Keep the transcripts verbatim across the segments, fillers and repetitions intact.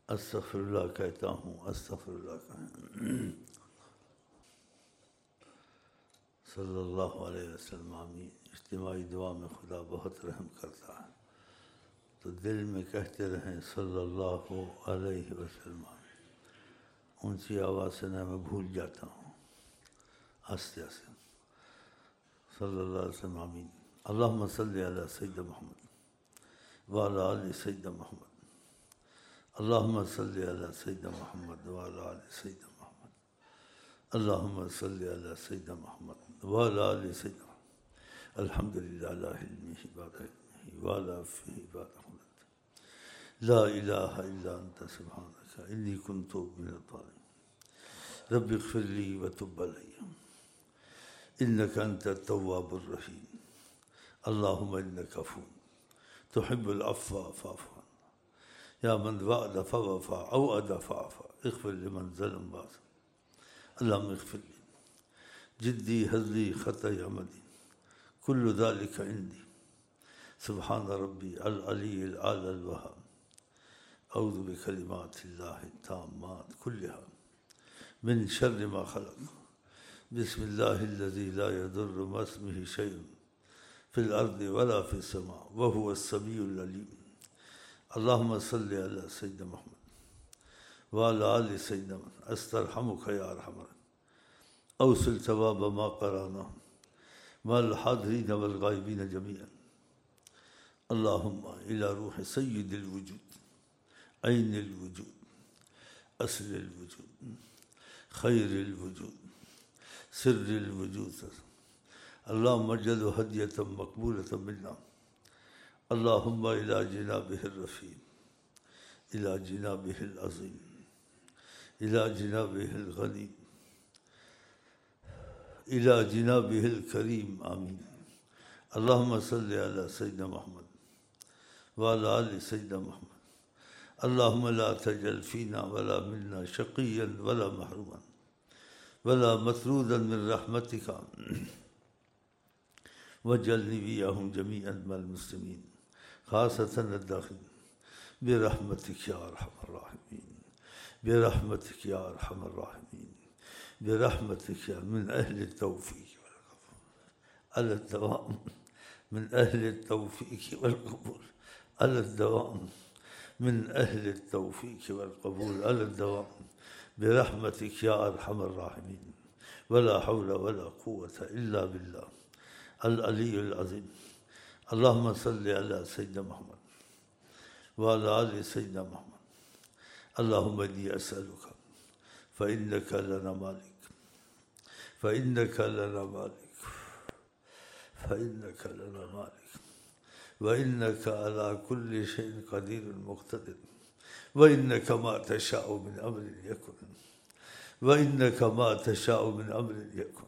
استغفر اللہ کہتا ہوں، استغفر اللہ کہیں۔ صلی اللہ علیہ وسلم آمین۔ اجتماعی دعا میں خدا بہت رحم کرتا ہے، تو دل میں کہتے رہیں صلی اللہ علیہ وسلم آمین۔ اونچی آواز سے نہ میں بھول جاتا ہوں، آہستہ آہستہ صلی اللہ علیہ وسلم آمین۔ اللہم صلی علی سیدنا محمد وعلی آل سیدنا محمد۔ اللہم صلی علی سیدنا محمد وعلی آل سیدنا محمد۔ اللہم صلی علی سیدنا محمد وعلی آل سیدنا محمد۔ الحمدللہ علی علمہ بعد علمہ وعلی عفوہ بعد قدرتہ۔ لا الہ الا انت سبحانک انی کنت من الظالمین۔ رب اغفر لی وتب علی انک انت التواب الرحیم۔ اللہم انک عفو تحب العفو فاعف عنا یا من وعد فوفى او ادى فعفى اغفر لمن ظلم بعد۔ اللہم اغفر لی جدی ہزلی خطأ عمدی کل ذلك عندی سبحان ربی العلی الاعلی الوہاب۔ اعوذ بکلمات اللہ التامات كلها من شر ما خلق۔ بسم اللہ الذی لا يضر مع اسمہ شیء فی الارض ولا فی السماء وهو السمیع العلیم۔ اللہم صلی علی سیدنا محمد وعلی آل سیدنا محمد۔ استرحمک یا ارحم الراحمین۔ اوصل ثواب ما قرانا مع الحاضرین والغائبین جميعا۔ اللہم الی روح سید الوجود عین الوجود اصل الوجود خیر الوجود سر الوجود اللہم اجعل ہدیۃ مقبولۃ منا۔ اللہم الی جنابہ الرفیع الی جنابہ العظیم الی جنابہ الغنی الی جنابہ الکریم آمین۔ اللہم صلی علی سیدنا محمد وعلی آل سیدنا محمد۔ اللہم لا تجعل فینا ولا منا شقیا ولا محروما ولا مطرودا من رحمتک واجعلنی ویاہم جمیعا مع المسلمین خاصة الداخلین برحمتک یا ارحم الراحمین برحمتک یا ارحم الراحمین برحمتک یا من اہل التوفیق والقبول علی الدوام من اہل التوفیق والقبول علی الدوام من اہل التوفیق والقبول علی الدوام برحمتک یا ارحم الراحمین ولا حول ولا قوة الا باللہ العلی العظیم۔ اللہم صلی علی سیدنا محمد وعلی آل سیدنا محمد۔ اللہم انی اسألک فإنک لنا مالک فإنک لنا مالک فإنک لنا مالک وإنک علی کل شیء قدیر مقتدر وإنک ما تشاء من امر یکن وإنک ما تشاء من امر یکن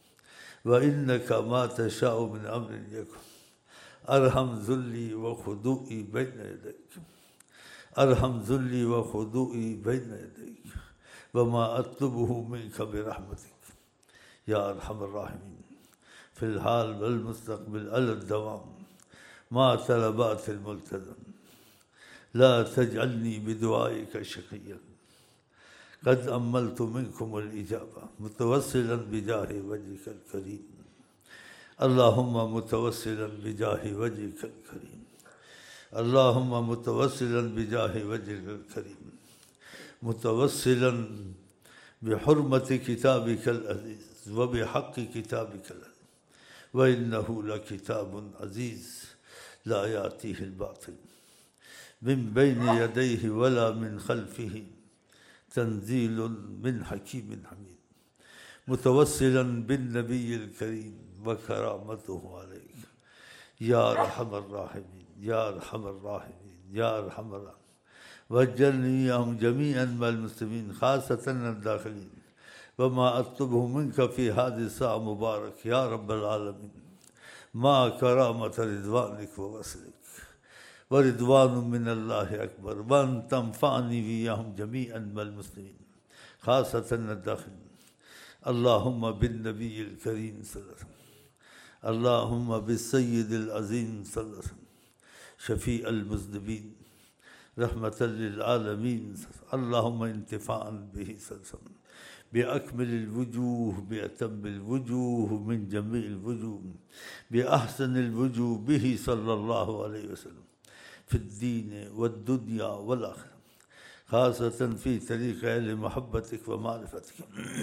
وإنک ما تشاء من امر یکن۔ ارحم ذلی و خضوعی بین یدیک ارحم ذلی و خضوعی بین یدیک وما اطلبہ منک برحمتک یا ارحم الراحمین فی الحال والمستقبل علی الدوام مع طلبات الملتزم۔ لا تجعلنی بدعائک شقیا قد املت منکم الاجابہ متوسلا بجاہ وجهک الکریم۔ اللہم متوسلا بجاہ وجهک الکریم اللہم متوسلا بجاہ وجهک الکریم متوسلا بحرمت کتابک العزیز وبحق کتابک العزیز وإنہ لکتاب عزیز لا یأتیہ الباطل من بین یدیہ ولا من خلفہ تنزیل من حکیم حمید۔ متوسلا بالنبی الکریم وکرامتہ علیک یا ارحم الراحمین یا ارحم الراحمین یا ارحم الراحمین واجعلنی وإياهم جميعا مع المسلمین خاصة الداخلین وما اطلبہ منک فی هذه الساعة مبارک یا رب العالمین مع کرامت رضوانک ووصلک ورضوان من اللہ اکبر وان تنفعنی وإياهم جميعا مع المسلمین خاصة الداخلین۔ اللہم بالنبی الکریم صلی اللہ علیہ وسلم اللہم بالسید العظیم صلی اللہ علیہ وسلم شفیع المذنبین رحمة للعالمين اللهم انتفاعا به سلسل بأكمل الوجوه بأتم الوجوه من جميع الوجوه بأحسن الوجوه به صلى الله عليه وسلم في الدين والدنيا والآخرة خاصة في طريق أهل محبتك ومعرفتك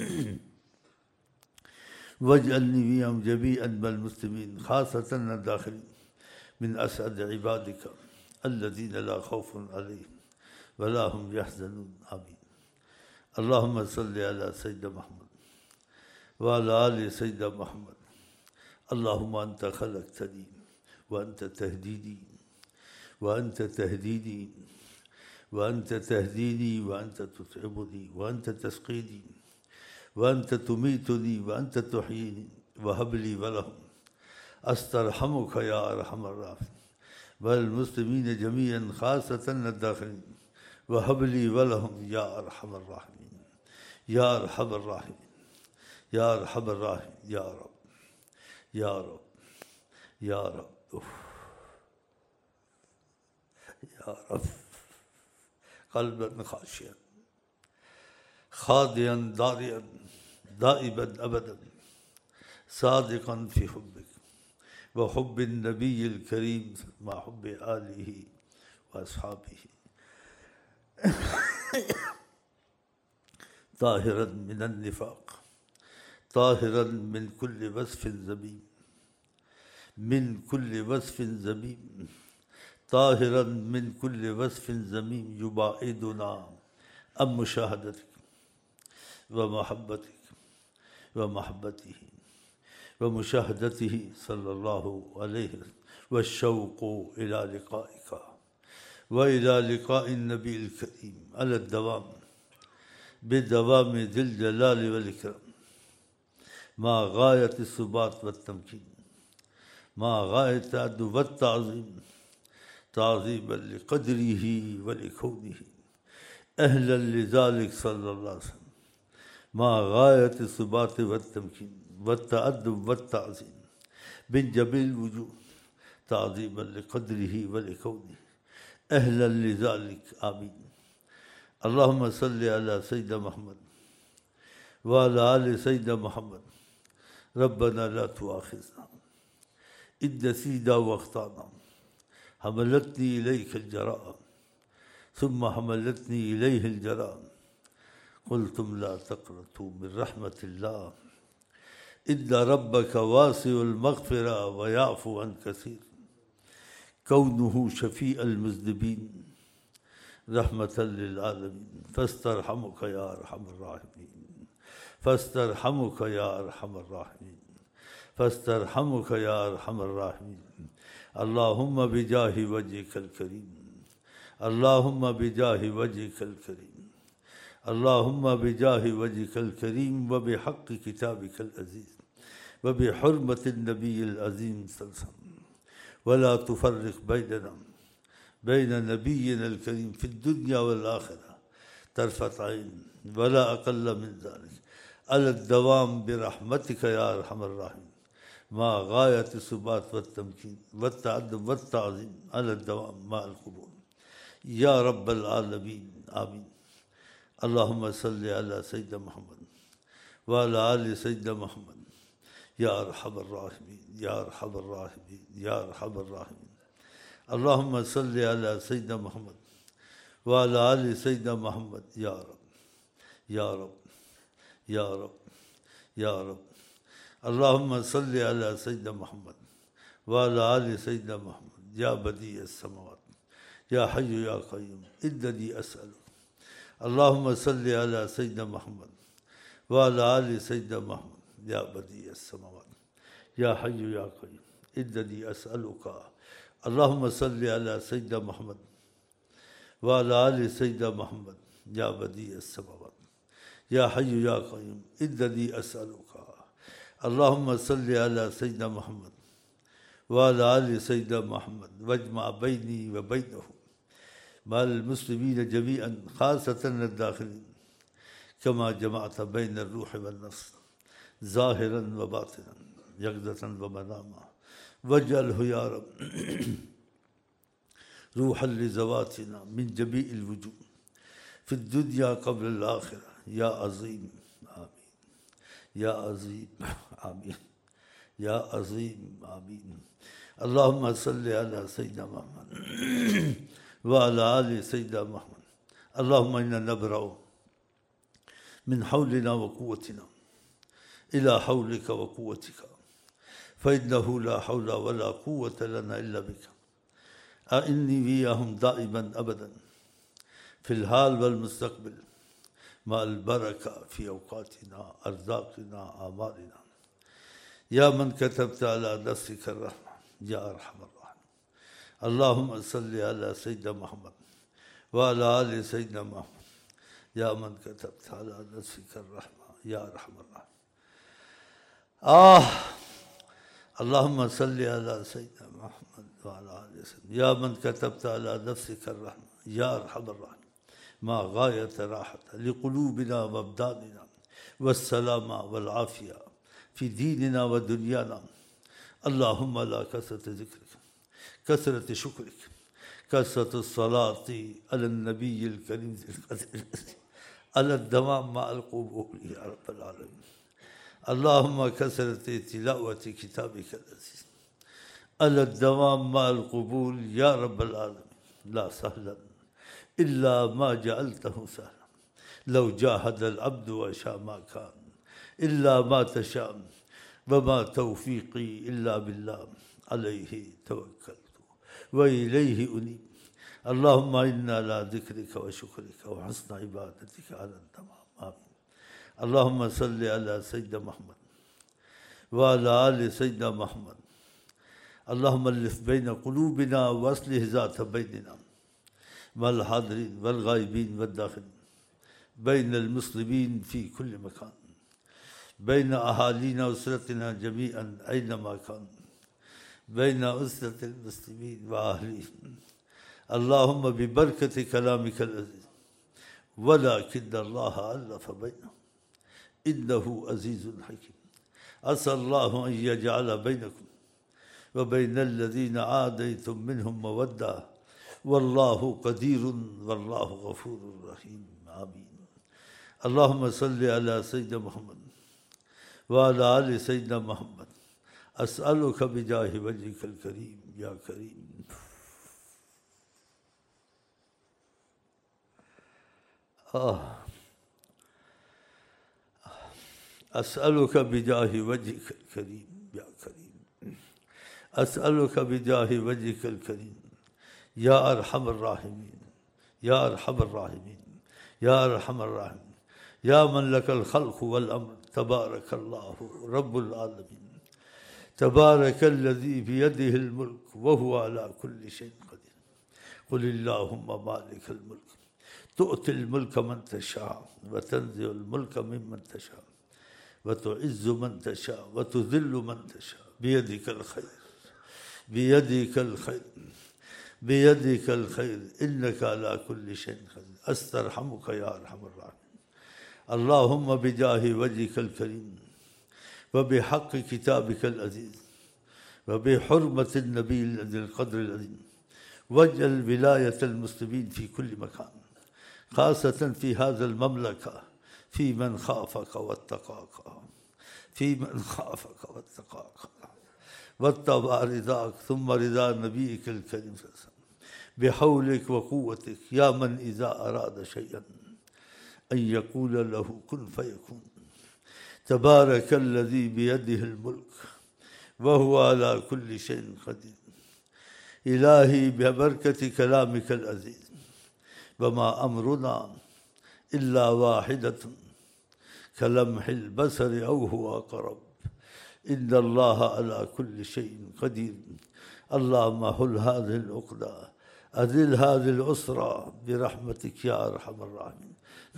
واجعلني بهم جميعا من المسلمين خاصة الداخلين من أسعد عبادك الذين لا خوف عليهم ولا هم يحزنون آمين. اللهم صل على سيدنا محمد وعلى آل سيدنا محمد. اللهم أنت خلقتني وأنت تهديني وأنت تهديني وأنت تهديني وأنت تطعمني وأنت تسقيني وأنت تميتني وأنت تحييني وهب لي ولهم أسترحمك يا أرحم الراحمين والمسلمين جميعا خاصة الداخلين وهب لي ولهم يا أرحم الراحمين يا أرحم الراحمين يا أرحم الراحمين يا رب يا رب يا رب أوف. يا رب قلبا خاشعا خاضعا ضارعا دائبا أبدا صادقا في حبك وحب النبي الكريم مع حب آله وأصحابه طاهرا من النفاق طاهرا من كل وصف ذميم من كل وصف ذميم طاهرا من كل وصف ذميم يباعدنا عن مشاهدتك ومحبتك ومحبته ومشاهدته صلى الله عليه وسلم والشوق إلى لقائك وإلى لقاء النبي الكريم على الدوام بدوام ذي الجلال والإكرام مع غاية الثبات والتمكين مع غاية الأدب والتعظيم تعظيما لقدره ولكونه أهلا لذلك صلى الله عليه وسلم مع غاية الثبات والتمكين والتأدب والتعظيم من جميع الوجوه تعظيما لقدره ولكونه أهلا لذلك آمين. اللهم صل على سيدنا محمد وعلى آل سيدنا محمد. ربنا لا تؤاخذنا إن نسينا واخطأنا حملتني إليك الجراء ثم حملتني إليه الجراء قلتم لا تقنطوا من رحمة الله إن ربك واسع المغفرة ويعفو عن كثير كونه شفيع المذنبين رحمة للعالمين فاسترحمك يا أرحم الراحمين فاسترحمك يا أرحم الراحمين فاسترحمك يا أرحم الراحمين. اللهم بجاه وجهك الكريم اللهم بجاه وجهك الكريم اللهم بجاه وجهك الكريم وبحق كتابك العزيز وبحرمة النبي العظيم صلى الله عليه وسلم ولا تفرق بيننا بين نبينا الكريم في الدنيا والآخرة طرفة عين ولا أقل من ذلك على الدوام برحمتك يا أرحم الراحمين مع غاية الثبات والتمكين والتعدم والتعظيم على الدوام مع القبول يا رب العالمين آمين. اللهم صل على سيدنا محمد وعلى آل سيدنا محمد يا أرحم الراحمين يا أرحم الراحمين يا أرحم الراحمين. اللهم صل على سيدنا محمد وعلى آل سيدنا محمد يا رب يا رب يا رب يا رب. اللهم صل على سيدنا محمد وعلى آل سيدنا محمد يا بديع السماوات يا حي يا قيوم إنني أسألك. اللهم صل على سيدنا محمد وعلى آل سيدنا محمد يا بديع السماوات يا حي يا قيوم إنني أسألك. اللهم صل على سيدنا محمد وعلى آل سيدنا محمد يا بديع السماوات يا حي يا قيوم إنني أسألك. اللهم صل على سيدنا محمد وعلى آل سيدنا محمد واجمع بيني وبينهم مع المسلمين جميعا خاصة الداخلين كما جمعت بين الروح والنفس ظاهرا وباطنا يقظة ومناما واجعله يا رب روحا لزواتنا من جميع الوجوه في الدنيا قبل الآخرة يا عظيم آمين يا عظيم آمين يا عظيم آمين. اللهم صل على سيدنا محمد وعلى آل سيدنا محمد. اللهم إنا نبرأ من حولنا وقوتنا إلى حولك وقوتك، فإنه لا حول ولا قوة لنا إلا بك. أعني وياهم دائما أبدا في الحال والمستقبل مع البركة في أوقاتنا أرزاقنا أعمالنا. يا من كتبت على نفسك الرحمة يا أرحم الراحمين. اللهم صل على سيدنا محمد وعلى آل سيدنا محمد. يا من كتبت على نفسك الرحمة يا أرحم الراحمين. آه اللهم صل على سيدنا محمد وعلى آل سيدنا. يا من كتبت على نفسك الرحمة يا أرحم الراحمين. ما غاية راحة لقلوبنا وأبداننا والسلامة والعافية في ديننا ودنيانا. اللهم لا كثرة ذكرك، كثرة شكرك، كثرة الصلاة على النبي الكريم على الدوام مع القبول يا رب العالمين. اللهم كثرة تلاوة كتابك العزيز على الدوام مع القبول يا رب العالمين. لا سهلا إلا ما جعلته سهلا، لو جاهد العبد وشاء ما كان إلا ما تشاء، وما توفيقي إلا بالله عليه توكلت وإليه أنيب. اللهم إنا على ذكرك وشكرك وحسن عبادتك على التمام آمين. اللهم صل على سيدنا محمد وعلى آل سيدنا محمد. اللهم ألف بين قلوبنا وأصلح ذات بيننا مع الحاضرين والغائبين والداخلين، بين المسلمين في كل مكان، بين أهالينا وأسرتنا جميعا أينما كان، بين أسرة المسلمين وأهليهم. اللهم ببركة كلامك العزيز. ولكن الله ألف بينهم إنه عزيز حكيم. عسى الله أن يجعل بينكم وبين الذين عاديتم منهم مودة، والله قدير والله غفور رحيم آمين. اللهم صل على سيدنا محمد وعلى آل سيدنا محمد. أسألك بجاه وجهك الكريم يا كريم. آه أسألك بجاه وجهك الكريم يا كريم. أسألك بجاه وجهك الكريم يا أرحم الراحمين يا أرحم الراحمين يا أرحم الراحمين. يا من لك الخلق والأمر تبارك الله رب العالمين. تبارك الذي بيده الملك وهو على كل شيء قدير. قل اللهم مالك الملك تؤتي الملك من تشاء وتنزع الملك ممن تشاء وتعز من تشاء وتذل من تشاء بيدك الخير بيدك الخير بيدك الخير إنك على كل شيء قدير. أسترحمك يا أرحم الراحمين. اللهم بجاه وجهك الكريم وبحق كتابك العزيز وبحرمة النبي الذي القدر العظيم واجعل ولاية المسلمين في كل مكان، خاصة في هذا المملكة، في من خافك واتقاك في من خافك واتقاك واتبع رضاك ثم رضا نبيك الكريم بحولك وقوتك. يا من إذا أراد شيئا أن يقول له كن فيكون. تبارك الذي بيده الملك وهو على كل شيء قدير. إلهي ببركة كلامك العزيز. وما أمرنا إلا واحدة كلمح البصر أو هو أقرب. إن الله على كل شيء قدير. اللهم حل هذه العقدة أذل هذه الأسرة برحمتك يا أرحم الراحمين.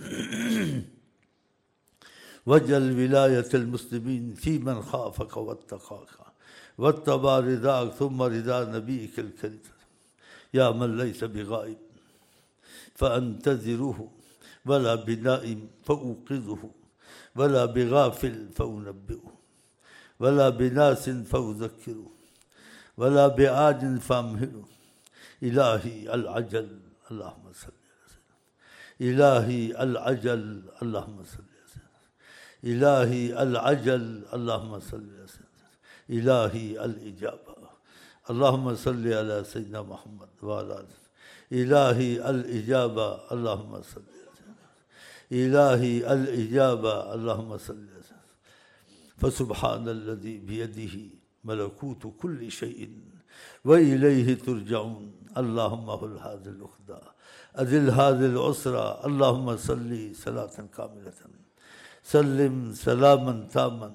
واجعل ولاية المسلمين في من خافك واتقاك واتبع رضاك ثم رضا نبيك الكريم. يا من ليس بغائب فأنتظره ولا بنائم فأوقظه ولا بغافل فأنبئه ولا بناس فأذكره ولا بعاج فأمهله. إلهي العجل اللهم صل على سيدنا إلهي العجل اللهم صل على سيدنا إلهي العجل اللهم صل على سيدنا إلهي الإجابة اللهم صل على سيدنا محمد وعلى آله إلهي الإجابة اللهم صل على سيدنا إلهي الإجابة اللهم صل على سيدنا فسبحان الذي بيده ملكوت كل شيء وإليه ترجعون اللهم هل هذه العقدة أذل هذه العسرة اللهم صل صلاة كاملة سلم سلاما تاما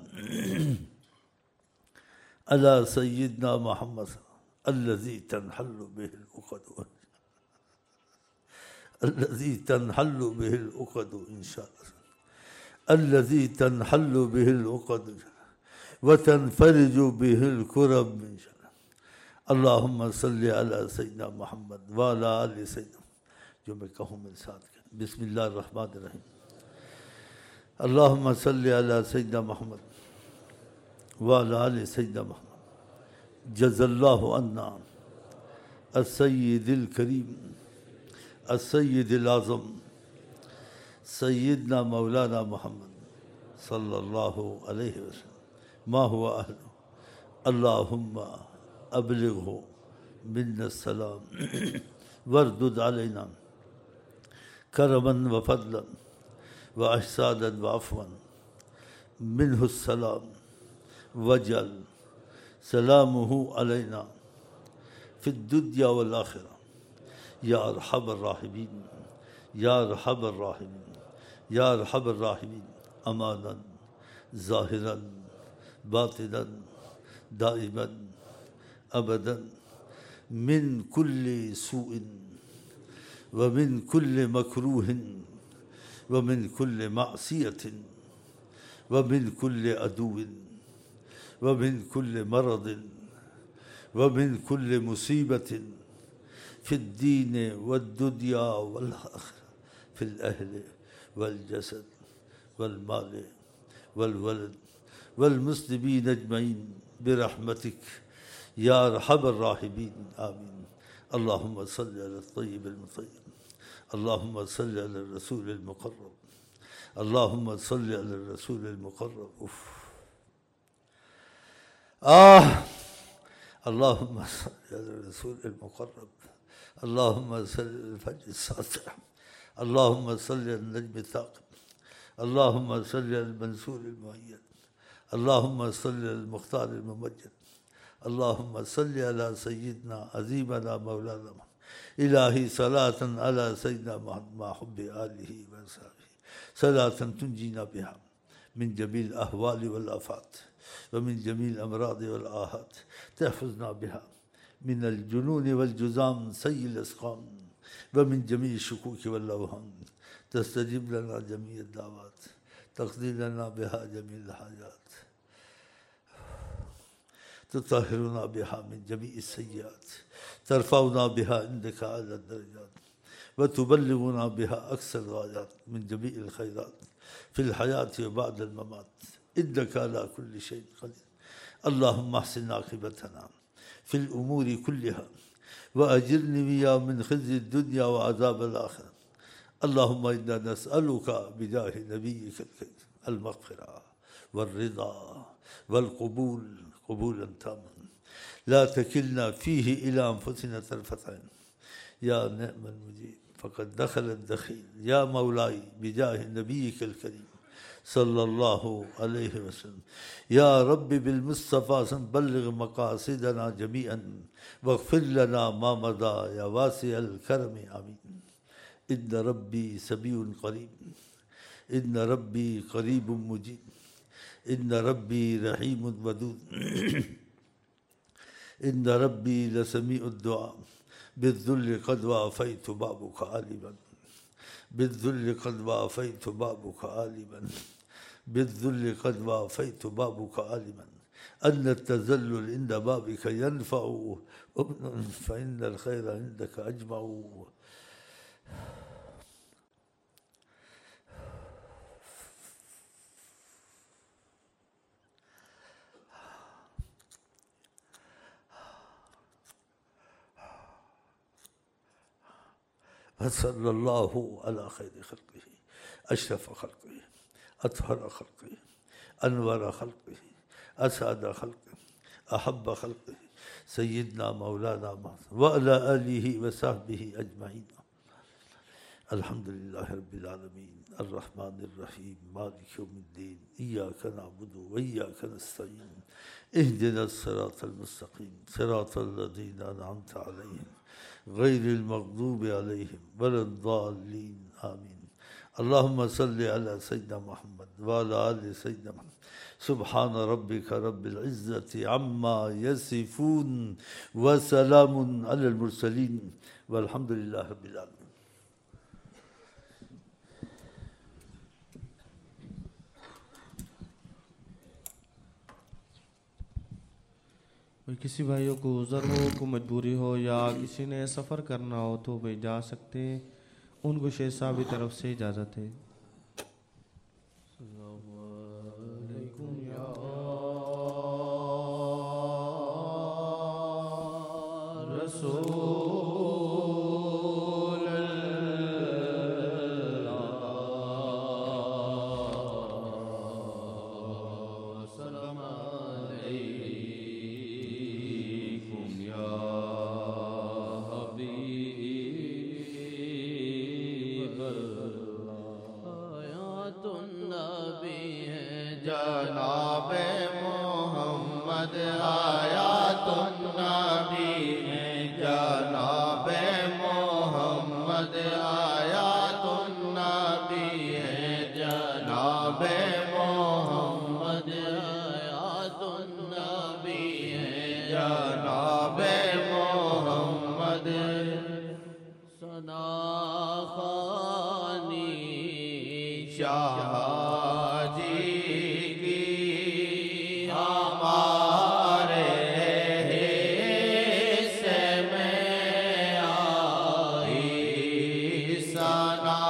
على سيدنا محمد الذي تنحل به العقد الذي تنحل به العقد إن شاء الله الذي تنحل به العقد وتنفرج به الكرب إن شاء الله اللهم صل على سيدنا محمد وعلى آل سيدنا جو میں کہوں میرے ساتھ بسم اللہ الرحمن الرحیم اللهم صل على سيدنا محمد وعلى آل سيدنا محمد جزا الله عنا السيد الكريم السيد الأعظم سيدنا مولانا محمد صلى الله عليه وسلم ما هو أهله اللهم أبلغه منا السلام واردد علينا كرما وفضلا وإحسانا وعفوا منه السلام واجعل سلامه علينا في الدنيا والآخرة يا أرحم الراحمين يا أرحم الراحمين يا أرحم الراحمين أمانا ظاهرا باطنا دائما أبدا من كل سوء ومن كل مكروه ومن كل معصية ومن كل عدو ومن كل مرض ومن كل مصيبة في الدين والدنيا والآخرة في الأهل والجسد والمال والولد والمسلمين أجمعين برحمتك يا أرحم الراحمين آمين اللهم صل على الطيب المطيب اللهم صل على الرسول المقرب اللهم صل على الرسول المقرب أوف. آه اللهم صل على الرسول المقرب اللهم صل على الفجر الساطع اللهم صل على النجم الثاقب اللهم صل على المنصور المؤيد اللهم صل على المختار الممجد اللهم صل على سيدنا عظيمنا مولانا إلهي صلاة على سيدنا محمد مع حب آله وصحبه صلاة تنجينا بها من جميع الأهوال والآفات ومن جميع الأمراض والآهات تحفظنا بها من الجنون والجزام سيء الأسقام ومن جميع الشكوك والأوهام تستجيب لنا جميع الدعوات تقضي لنا بها جميع الحاجات تطهرنا بها من جميع السيئات ترفعنا بها عندك أعلى الدرجات وتبلغنا بها أقصى الغايات من جميع الخيرات في الحياة وبعد الممات إنك على كل شيء قدير اللهم احسن عاقبتنا في الأمور كلها وأجرني بها من خزي الدنيا وعذاب الآخرة اللهم إنا نسألك بجاه نبيك الكريم المغفرة والرضا والقبول قبولا تاما لا تكلنا فيه إلى أنفسنا طرفة عين يا نعم المجيب فقد دخل الدخيل يا مولاي بجاه نبيك الكريم صلى الله عليه وسلم يا رب بالمصطفى بلغ مقاصدنا جميعا واغفر لنا ما مضى يا واسع الكرم آمين إن ربي سميع قريب إن ربي قريب مجيب إن ربي رحيم ودود إن ربي لسميع الدعاء بالذل قد وافيت بابك عالما بالذل قد وافيت بابك عالما بالذل قد وافيت بابك عالما أن التذلل عند بابك ينفع فإن الخير عندك أجمع صلی اللہ علی خیر خلقہ اشرف خلقہ اطہر خلقہ انور خلقہ اسعد خلقہ احب خلقہ سیدنا مولانا محمد وعلی آلہ وصحبہ اجمعین۔ الحمدللہ رب العالمین الرحمن الرحیم مالک یوم الدین ایاک نعبد و ایاک نستعین اہدنا الصراط المستقیم صراط الذین انعمت علیہم غیر المغضوب علیہم ولا الضالین آمین۔ اللہم صلی علی سیدنا محمد وعلی آل سیدنا محمد سبحان ربک رب العزت عما یصفون وسلام علی المرسلین والحمدللہ رب العالمین۔ کسی بھائیوں کو عذر ہو، کو مجبوری ہو یا کسی نے سفر کرنا ہو تو وہ جا سکتے ہیں، ان کو شیخ صاحب کی طرف سے اجازت ہے۔ رسول اللہ سلام علیکم یا حبیب اللہ۔ آیات النبی ہیں جناب محمد، آیات النبی ہیں جناب محمد، آیات النبی ہیں جناب محمد، آیات النبی ہیں جناب محمد۔ ثنا خوانی شاہ جی کی ہمارے حصے میں آئی، ثنا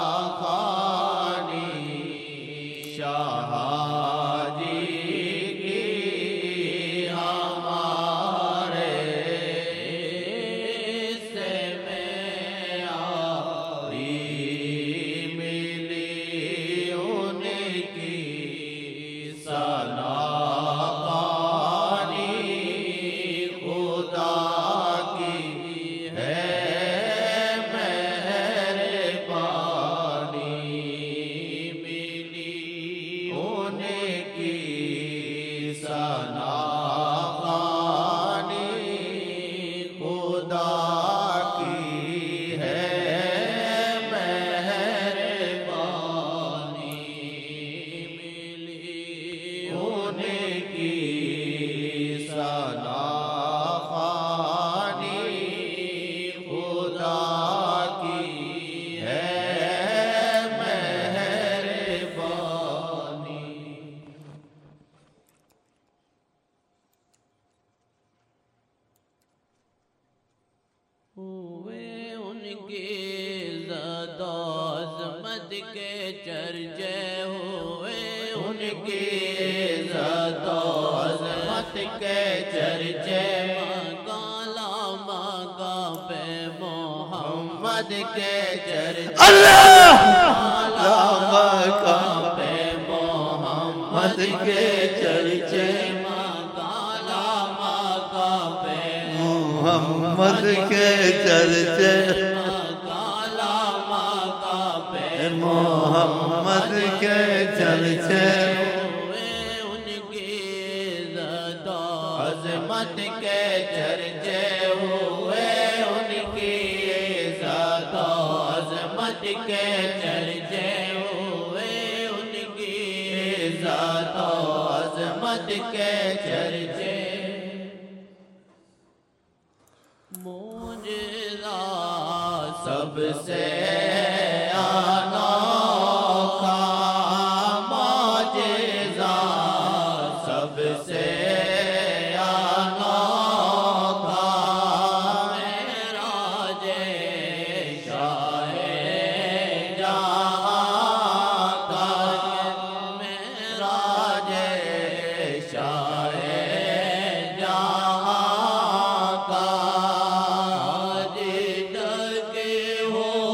خوانی شاہ جی کی ہمارے حصے میں آئی، ملی ان کی ثنا خوانی خدا کی ہے مہربانی، ملی ان کی ثنا خوانی خدا کی ہے مہربانی، ملی ان کی ثنا خوانی خدا کی ہے مہربانی۔ ہوئے ان کی عزت و عظمت کے چرچے، ہوئے ان کی عزت و عظمت کے چرچے، مقالا مقا پہ محمد کے چرچے، اللہ مقا پہ محمد کے چرچے، مقالا مقا پہ محمد کے چرچے، مقالا مقا پہ محمد کے چرچے، ہوئے ان کی عزت و عظمت کے چرچے، ہوئے ان کی عزت و عظمت کے چرچے، ہوئے ان کی عزت و عظمت کے چرچے۔ معجزہ سب سے انوکھا، معجزہ سب سے انوکھا، معراج شاہ جہاں کا، معراج شاہ جہاں کا، جدھر کے ہو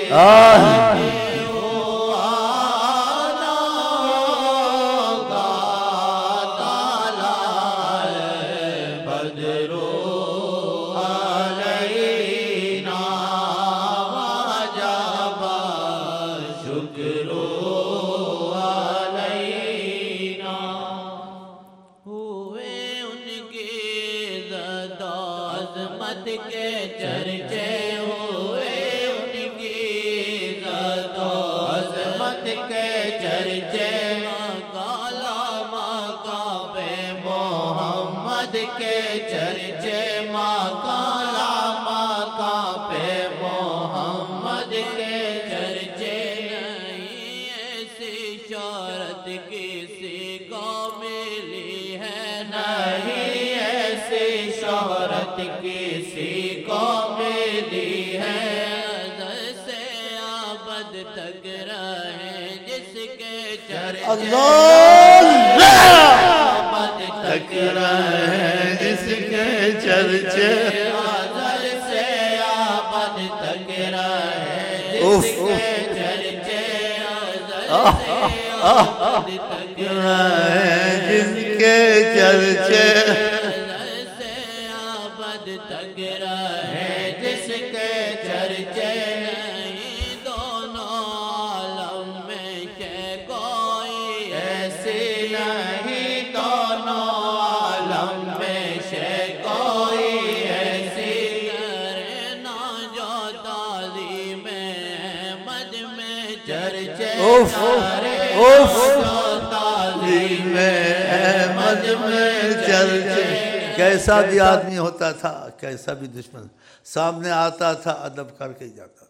کیسا بھی آدمی ہوتا تھا، کیسا بھی دشمن سامنے آتا تھا، ادب کر کے جاتا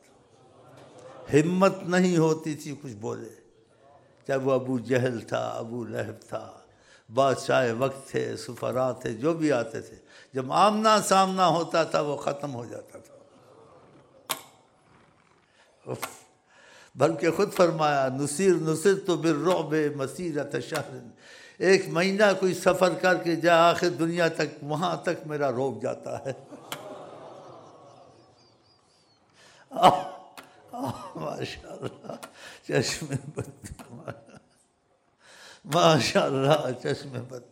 تھا، ہمت نہیں ہوتی تھی کچھ بولے، چاہے وہ ابو جہل تھا، ابو لہب تھا، بادشاہ وقت تھے، سفراء تھے، جو بھی آتے تھے، جب آمنا سامنا ہوتا تھا وہ ختم ہو جاتا تھا۔ بلکہ خود فرمایا نصیر نصر تو بالرعب مسیرۃ شہر، ایک مہینہ کوئی سفر کر کے جا آخر دنیا تک، وہاں تک میرا روک جاتا ہے۔ ماشاء اللہ چشم بد، ماشاء اللہ چشم بد۔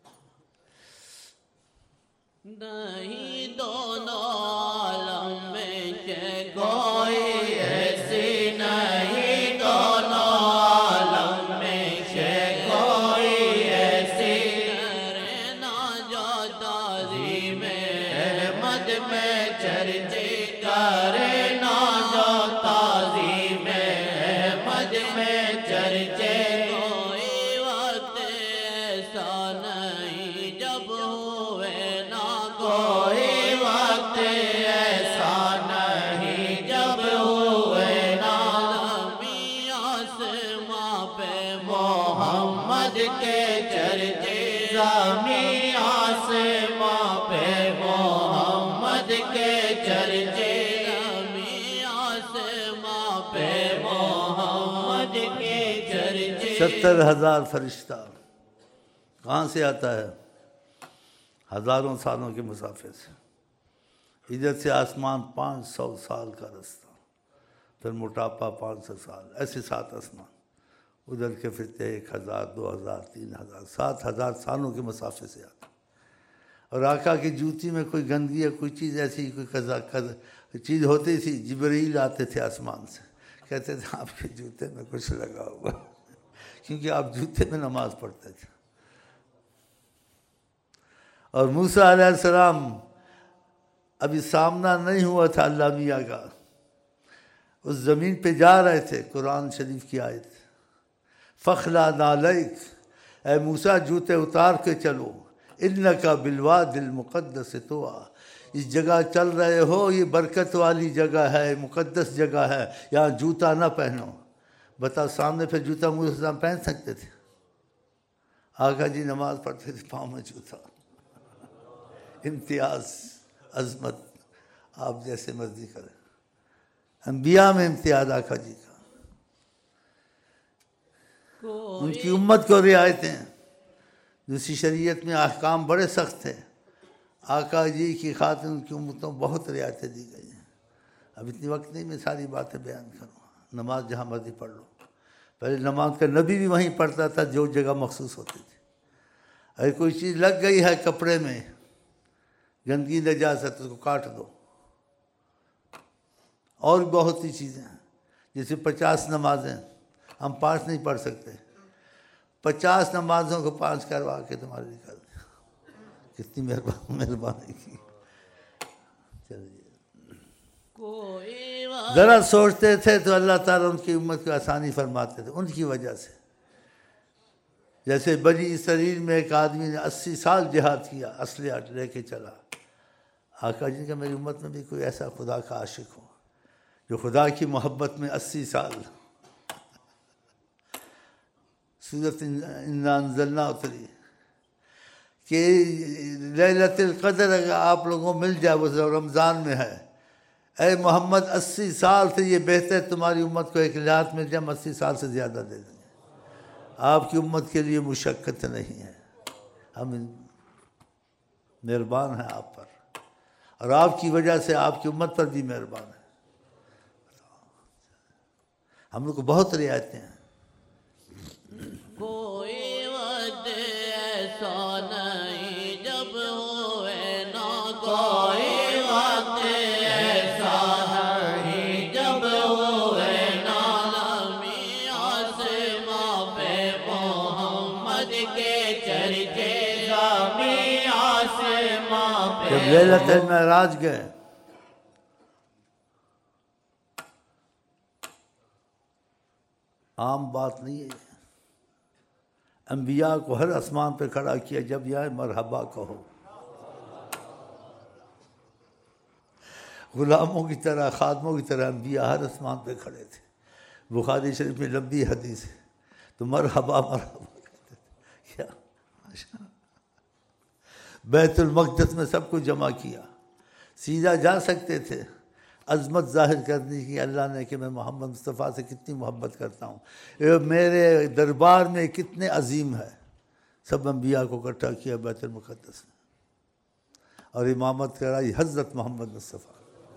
نہیں دونوں عالم میں کہ کوئی ایسی نہیں، دونوں عالم میں کہ کوئی ایسی کرنا جو تعظیم احمد میں چرچے، کرنا جو تعظیم احمد میں چرچے، کوئی وقت ایسا نہیں جب ہوئے نا، کوئی وقت ایسا نہیں جب ہوئے نا، زمین آسماں پہ محمد کے چرچے، زمین آسماں پہ محمد کے چرچے، زمین آسماں پہ محمد کے چرچے۔ ستر ہزار فرشتہ کہاں سے آتا ہے؟ ہزاروں سالوں کے مسافر سے، ادھر سے آسمان پانچ سو سال کا رستہ، پھر موٹاپا پانچ سو سال، ایسے سات آسمان، ادھر کے فرشتے ایک ہزار، دو ہزار، تین ہزار، سات ہزار سالوں کے مسافر سے آتے، اور آقا کی جوتی میں کوئی گندگی یا کوئی چیز ایسی کوئی قضا چیز ہوتی تھی، جبرائیل آتے تھے آسمان سے، کہتے تھے آپ کے جوتے میں کچھ لگا ہوا، کیونکہ آپ جوتے میں نماز پڑھتے تھے۔ اور موسیٰ علیہ السلام ابھی سامنا نہیں ہوا تھا اللہ میاں کا، اس زمین پہ جا رہے تھے، قرآن شریف کی آیت، فَخْلَعْ نَعْلَيْكَ، اے موسیٰ جوتے اتار کے چلو، إِنَّكَ بِالْوَادِ الْمُقَدَّسِ طُوًى، اس جگہ چل رہے ہو، یہ برکت والی جگہ ہے، مقدس جگہ ہے، یہاں جوتا نہ پہنو۔ بتاؤ سامنے پہ جوتا موسیٰ علیہ السلام پہن سکتے تھے؟ آقا جی نماز پڑھتے تھے پاؤں میں جوتا، امتیاز، عظمت، آپ جیسے مرضی کریں، انبیاء میں امتیاز آقا جی کا، ان کی امت کو رعایتیں، دوسری شریعت میں احکام بڑے سخت تھے، آقا جی کی خاطر ان کی امتوں بہت رعایتیں دی گئی ہیں۔ اب اتنی وقت نہیں میں ساری باتیں بیان کروں، نماز جہاں مرضی پڑھ لو. پہلے نماز کا نبی بھی وہیں پڑھتا تھا جو جگہ مخصوص ہوتی تھی. اگر کوئی چیز لگ گئی ہے کپڑے میں، گندگی نجاست، اس کو کاٹ دو. اور بھی بہت سی چیزیں ہیں، جیسے پچاس نمازیں ہم پانچ نہیں پڑھ سکتے، پچاس نمازوں کو پانچ کروا کے تمہارے لیے کر دیں. کتنی مہربان مہربانی کی. چلیے ذرا سوچتے تھے تو اللہ تعالیٰ ان کی امت کو آسانی فرماتے تھے ان کی وجہ سے. جیسے بنی اسرائیل میں ایک آدمی نے اسی سال جہاد کیا، اسلحہ لے کے چلا. آقا جی کہ میری امت میں بھی کوئی ایسا خدا کا عاشق ہو جو خدا کی محبت میں اسی سال. سورۃ انا انزلنا اتری کہ لیلۃ القدر اگر آپ لوگوں کو مل جائے، وہ رمضان میں ہے، اے محمد اسی سال سے یہ بہتر تمہاری امت کو ایک رات مل جائے، ہم اسی سال سے زیادہ دے دیں گے. آپ کی امت کے لیے مشقت نہیں ہے. ہم مہربان ہیں آپ پر، اور آپ کی وجہ سے آپ کی امت پر بھی مہربان ہے. ہم لوگ کو بہت رعایتیں ہیں. کوئی وقت ایسا نہیں جب ہوئے نا، کوئی وقت ایسا نہیں جب ہوئے نا، لمحے آسماں پہ محمد کے چرچے، لمحے آسماں پہ. جب لیلۃ المعراج گئے، عام بات نہیں ہے، انبیاء کو ہر آسمان پہ کھڑا کیا، جب یہ مرحبا کہو. غلاموں کی طرح، خادموں کی طرح انبیاء ہر آسمان پہ کھڑے تھے. بخاری شریف میں لمبی حدیث ہے، تو مرحبا مرحبا کہتے تھے. کیا بیت المقدس میں سب کو جمع کیا، سیدھا جا سکتے تھے. عظمت ظاہر کرنی کی اللہ نے کہ میں محمد مصطفیٰ سے کتنی محبت کرتا ہوں، میرے دربار میں کتنے عظیم ہے. سب انبیاء کو اکٹھا کیا بیت المقدس میں، اور امامت کرائی حضرت محمد مصطفیٰ.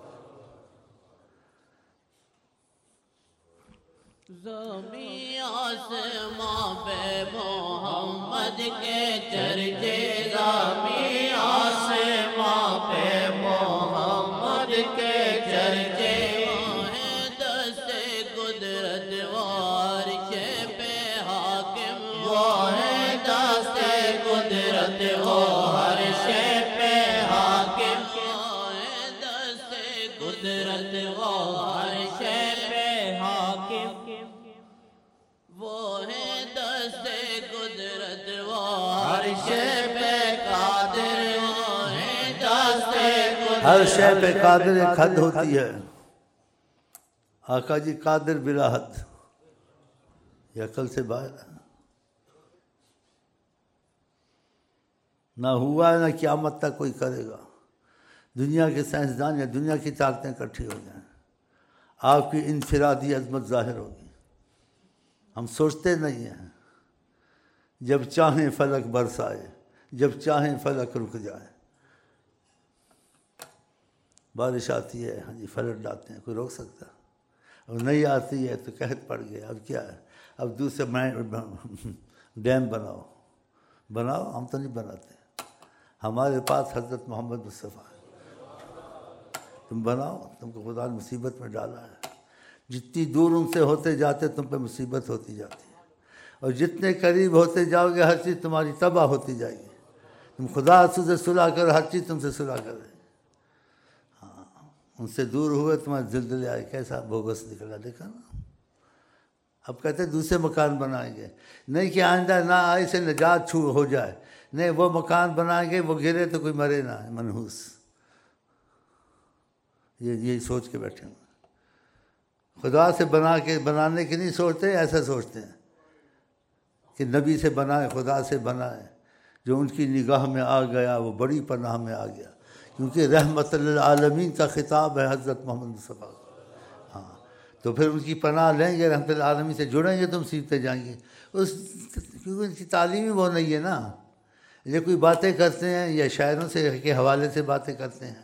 زمین آسماں پہ محمد کے چرچے، زمین آسماں پہ محمد کے چرچے. وہ ہے دست قدرت عرش پہ حاکم، وہ ہے دست قدرت عرش پہ حاکم، وہ ہے دست قدرت عرش پہ حاکم. وہ ہے دست قدرت عرش پہ قادر، وہ ہے دست قدرت. ہر شے پہ قادر ایک حد ہوتی ہے. آقا جی قادر بلا حد، یہ عقل سے باہر ہے. نہ ہوا ہے نہ قیامت تک کوئی کرے گا. دنیا کے سائنسدان یا دنیا کی طاقتیں اکٹھی ہو جائیں، آپ کی انفرادی عظمت ظاہر ہوگی. ہم سوچتے نہیں ہیں، جب چاہیں فلک برسائے، جب چاہیں فلک رک جائے. بارش آتی ہے، ہاں جی فلک ڈالتے ہیں، کوئی روک سکتا؟ اور نہیں آتی ہے تو قحط پڑ گیا. اب کیا ہے؟ اب دوسرے ڈیم بناؤ بناؤ ہم تو نہیں بناتے. ہمارے پاس حضرت محمد مصطفیٰ ہے. تم بناؤ، تم کو خدا نے مصیبت میں ڈالا ہے. جتنی دور ان سے ہوتے جاتے تم پہ مصیبت ہوتی جاتی ہے، اور جتنے قریب ہوتے جاؤ گے ہر چیز تمہاری تباہ ہوتی جائے گی. تم خدا سے صلح کرو، ہر چیز تم سے صلح کرے. ہاں ان سے دور ہوئے تمہارے زلزلے آئے، کیسا بوگس نکلا، دیکھا نا. اب کہتے ہیں دوسرے مکان بنائیں گے، نہیں کہ آئندہ نہ آئے سے نجات چھو ہو جائے. نہیں، وہ مکان بنائیں گے وہ گرے تو کوئی مرے نہ، منحوس. یہ یہی سوچ کے بیٹھے ہیں. خدا سے بنا کے بنانے کی نہیں سوچتے، ایسا سوچتے ہیں کہ نبی سے بنائے، خدا سے بنائے. جو ان کی نگاہ میں آ گیا وہ بڑی پناہ میں آ گیا، کیونکہ رحمت للعالمین کا خطاب ہے حضرت محمد مصطفیٰ. ہاں تو پھر ان کی پناہ لیں گے، رحمت للعالمین سے جڑیں گے، تم سیکھتے جائیں گے. اس کیونکہ ان کی تعلیم ہی وہ نہیں ہے نا. یہ کوئی باتیں کرتے ہیں یا شاعروں سے کے حوالے سے باتیں کرتے ہیں،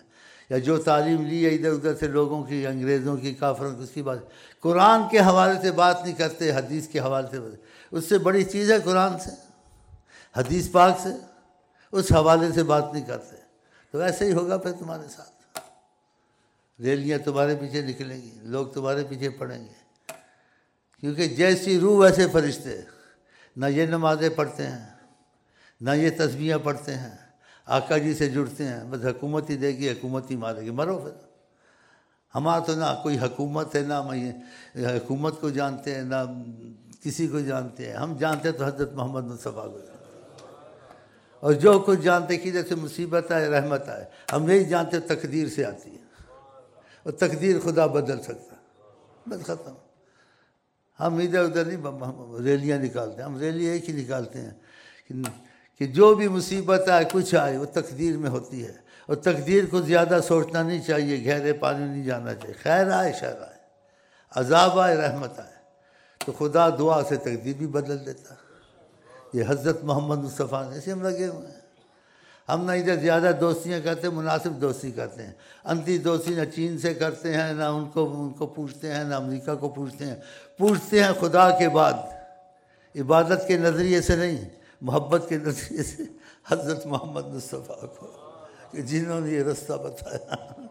یا جو تعلیم لی ہے ادھر ادھر سے لوگوں کی، انگریزوں کی، کافروں کی، اس کی بات قرآن کے حوالے سے بات نہیں کرتے، حدیث کے حوالے سے بات. اس سے بڑی چیز ہے قرآن سے، حدیث پاک سے، اس حوالے سے بات نہیں کرتے. تو ایسے ہی ہوگا پھر تمہارے ساتھ. ریلیاں تمہارے پیچھے نکلیں گی، لوگ تمہارے پیچھے پڑیں گے، کیونکہ جیسی روح ویسے فرشتے. نہ یہ نمازیں پڑھتے ہیں، نہ یہ تسبیحیں پڑھتے ہیں، آقا جی سے جڑتے ہیں، بس حکومت ہی دے گی، حکومت ہی مارے گی، مرو پھر. ہمارا تو نہ کوئی حکومت ہے، نہ میں حکومت کو جانتے ہیں، نہ کسی کو جانتے ہیں. ہم جانتے تو حضرت محمد مصطفیٰ کو جانتے، اور جو کچھ جانتے کہ جیسے مصیبت آئے، رحمت آئے، ہم نہیں جانتے تقدیر سے آتی ہے، اور تقدیر خدا بدل سکتا. بس ختم. ہم ادھر ادھر نہیں ریلیاں نکالتے، ہم ریلی ایک ہی نکالتے ہیں کہ جو بھی مصیبت آئے، کچھ آئے، وہ تقدیر میں ہوتی ہے، اور تقدیر کو زیادہ سوچنا نہیں چاہیے، گہرے پانی نہیں جانا چاہیے. خیر آئے، شر آئے، عذاب آئے، رحمت آئے، تو خدا دعا سے تقدیر بھی بدل دیتا. یہ حضرت محمد مصطفیٰ نے، اسے ہم لگے ہوئے ہیں. ہم نہ ادھر زیادہ دوستیاں کرتے ہیں، مناسب دوستی کرتے ہیں. انتی دوستی نہ چین سے کرتے ہیں، نہ ان کو ان کو پوچھتے ہیں، نہ امریکہ کو پوچھتے ہیں. پوچھتے ہیں خدا کے بعد، عبادت کے نظریے سے نہیں، محبت کے نظریے سے حضرت محمد مصطفیٰ کو، کہ جنہوں نے یہ رستہ بتایا.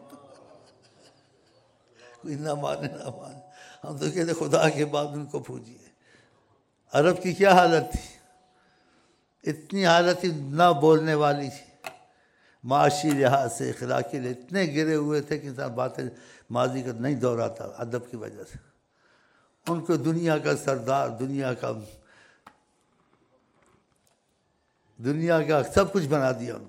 کوئی نہ مانے نہ مانے، ہم تو کہتے خدا کے بعد ان کو پوجیے. عرب کی کیا حالت تھی؟ اتنی حالت ہی نہ بولنے والی تھی، معاشی لحاظ سے، اخلاقی لحاظ اتنے گرے ہوئے تھے کہ انسان باتیں ماضی کا نہیں دہراتا ادب کی وجہ سے. ان کو دنیا کا سردار، دنیا کا دنیا کا سب کچھ بنا دیا ان کو.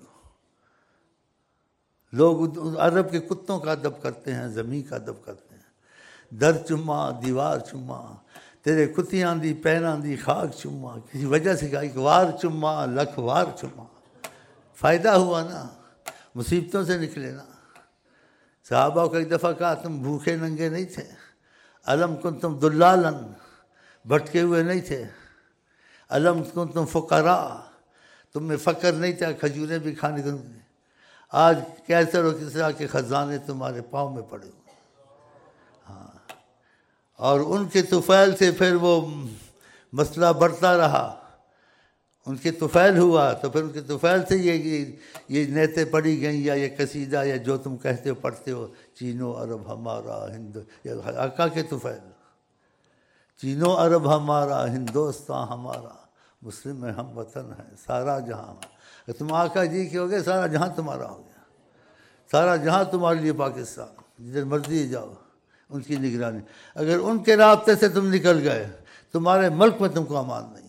لوگ عرب کے کتوں کا ادب کرتے ہیں، زمین کا ادب کرتے ہیں. در چما، دیوار چما، تیرے کتیاں دی پیراں دی خاک چما. کسی وجہ سے کہا ایک وار چما، لکھ وار چما. فائدہ ہوا نا، مصیبتوں سے نکلے نا. صحابہ کو ایک دفعہ کہا تم بھوکے ننگے نہیں تھے، علم کن تم دلالن، بھٹکے ہوئے نہیں تھے، علم کن تم فقراء، تم میں فقر نہیں تھا، کھجوریں بھی کھانے کو. آج کیسر و کسرا کے خزانے تمہارے پاؤں میں پڑے ہوئے. ہاں، اور ان کے طفیل سے پھر وہ مسئلہ بڑھتا رہا. ان کے طفیل ہوا تو پھر ان کے طفیل سے یہ یہ نیتیں پڑھی گئیں، یا یہ قصیدہ، یا جو تم کہتے ہو پڑھتے ہو، چینو عرب ہمارا ہند، آقا کے طفیل. چینو عرب ہمارا، ہندوستان ہمارا، مسلم ہے، ہم وطن ہے، سارا جہاں. تم آقا جی کے ہو گئے، سارا جہاں تمہارا ہو گیا. سارا جہاں تمہارے لیے پاکستان، جدھر مرضی جاؤ ان کی نگرانی. اگر ان کے رابطے سے تم نکل گئے، تمہارے ملک میں تم کو امان نہیں.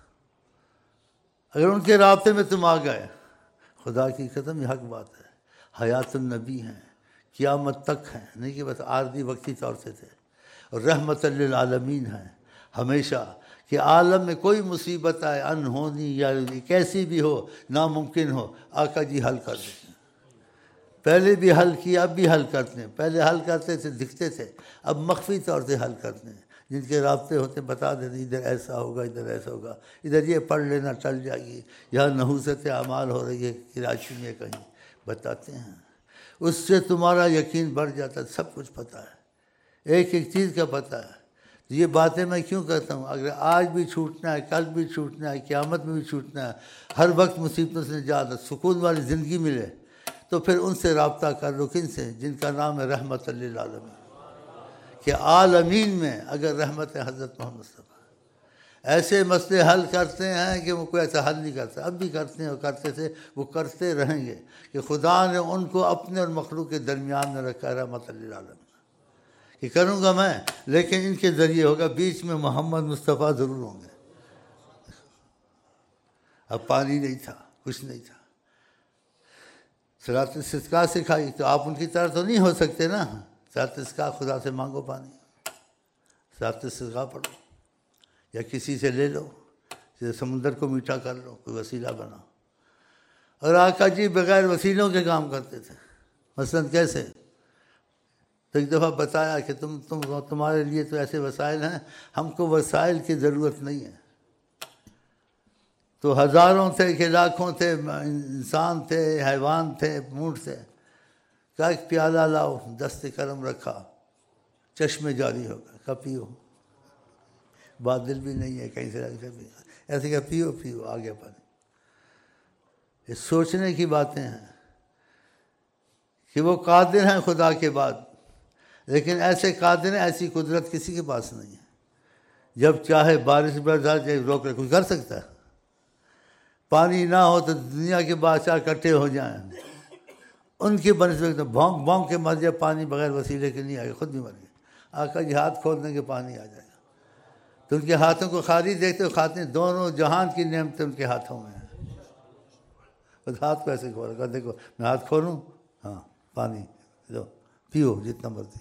اگر ان کے رابطے میں تم آ گئے، خدا کی قسم یہ حق بات ہے، حیات النبی ہیں، قیامت تک ہیں، نہیں کہ بس عارضی وقتی طور سے تھے. اور رحمت للعالمین ہیں ہمیشہ، کہ عالم میں کوئی مصیبت آئے، انہونی یا کیسی بھی ہو، ناممکن ہو، آقا جی حل کر دیتے ہیں. پہلے بھی حل کیا، اب بھی حل کرتے ہیں. پہلے حل کرتے تھے، دکھتے تھے، اب مخفی طور سے حل کرتے ہیں. جن کے رابطے ہوتے ہیں بتا دیتے ادھر ایسا ہوگا، ادھر ایسا ہوگا، ادھر یہ پڑھ لینا ٹل جائے گی، یہاں نحوست اعمال ہو رہی ہے کراچی میں کہیں، بتاتے ہیں. اس سے تمہارا یقین بڑھ جاتا ہے. سب کچھ پتہ ہے، ایک ایک چیز کا پتہ ہے. یہ باتیں میں کیوں کہتا ہوں؟ اگر آج بھی چھوٹنا ہے، کل بھی چھوٹنا ہے، قیامت میں بھی چھوٹنا ہے، ہر وقت مصیبتوں سے نجات، سکون والی زندگی ملے، تو پھر ان سے رابطہ کر لو. کن سے؟ جن کا نام ہے رحمت للعالمین. کہ عالمین میں اگر رحمت ہے حضرت محمد مصطفیٰ، ایسے مسئلے حل کرتے ہیں کہ وہ کوئی ایسا حل نہیں کرتا. اب بھی کرتے ہیں اور کرتے تھے، وہ کرتے رہیں گے. کہ خدا نے ان کو اپنے اور مخلوق کے درمیان میں رکھا، رحمت للعالمین. کہ کروں گا میں، لیکن ان کے ذریعے ہوگا، بیچ میں محمد مصطفیٰ ضرور ہوں گے. اب پانی نہیں تھا، کچھ نہیں تھا. صلاۃ استسقاء سکھائی تو آپ ان کی طرح تو نہیں ہو سکتے نا. صلاۃ استسقاء خدا سے مانگو پانی، صلاۃ استسقاء پڑھو، یا کسی سے لے لو، جیسے سمندر کو میٹھا کر لو، کوئی وسیلہ بنا. اور آقا جی بغیر وسیلوں کے کام کرتے تھے. مثلاً کیسے؟ تو ایک دفعہ بتایا کہ تم تم تمہارے لیے تو ایسے وسائل ہیں، ہم کو وسائل کی ضرورت نہیں ہے. تو ہزاروں تھے کہ لاکھوں تھے، انسان تھے، حیوان تھے، اونٹ تھے. کہا ایک پیالہ لاؤ، دست کرم رکھا، چشمے جاری ہو گئے، کہا پیو، بادل بھی نہیں ہے کہیں سے رکھ کر بھی ایسے کہ پیو پیو آ گیا پانی۔ یہ سوچنے کی باتیں ہیں کہ وہ قادر ہیں خدا کے بعد، لیکن ایسے قادر ہیں، ایسی قدرت کسی کے پاس نہیں ہے۔ جب چاہے بارش برسا جائے روک رکھ، کوئی کر سکتا ہے؟ پانی نہ ہو تو دنیا کے بادشاہ اکٹھے ہو جائیں، ان کی بنسبت بھونک بھونک کے مر جائے، پانی بغیر وسیلے کے نہیں آئے گا، خود بھی مر گئے۔ آقا جی ہاتھ کھول دیں گے پانی آ جائے گا۔ تو ان کے ہاتھوں کو خالی دیکھتے ہو، کھاتے دونوں جہان کی نعمتیں ان کے ہاتھوں میں ہیں۔ بس ہاتھ کو ایسے کھول کر دیکھو، میں ہاتھ کھولوں، ہاں پانی لو پیو جتنا مرضی۔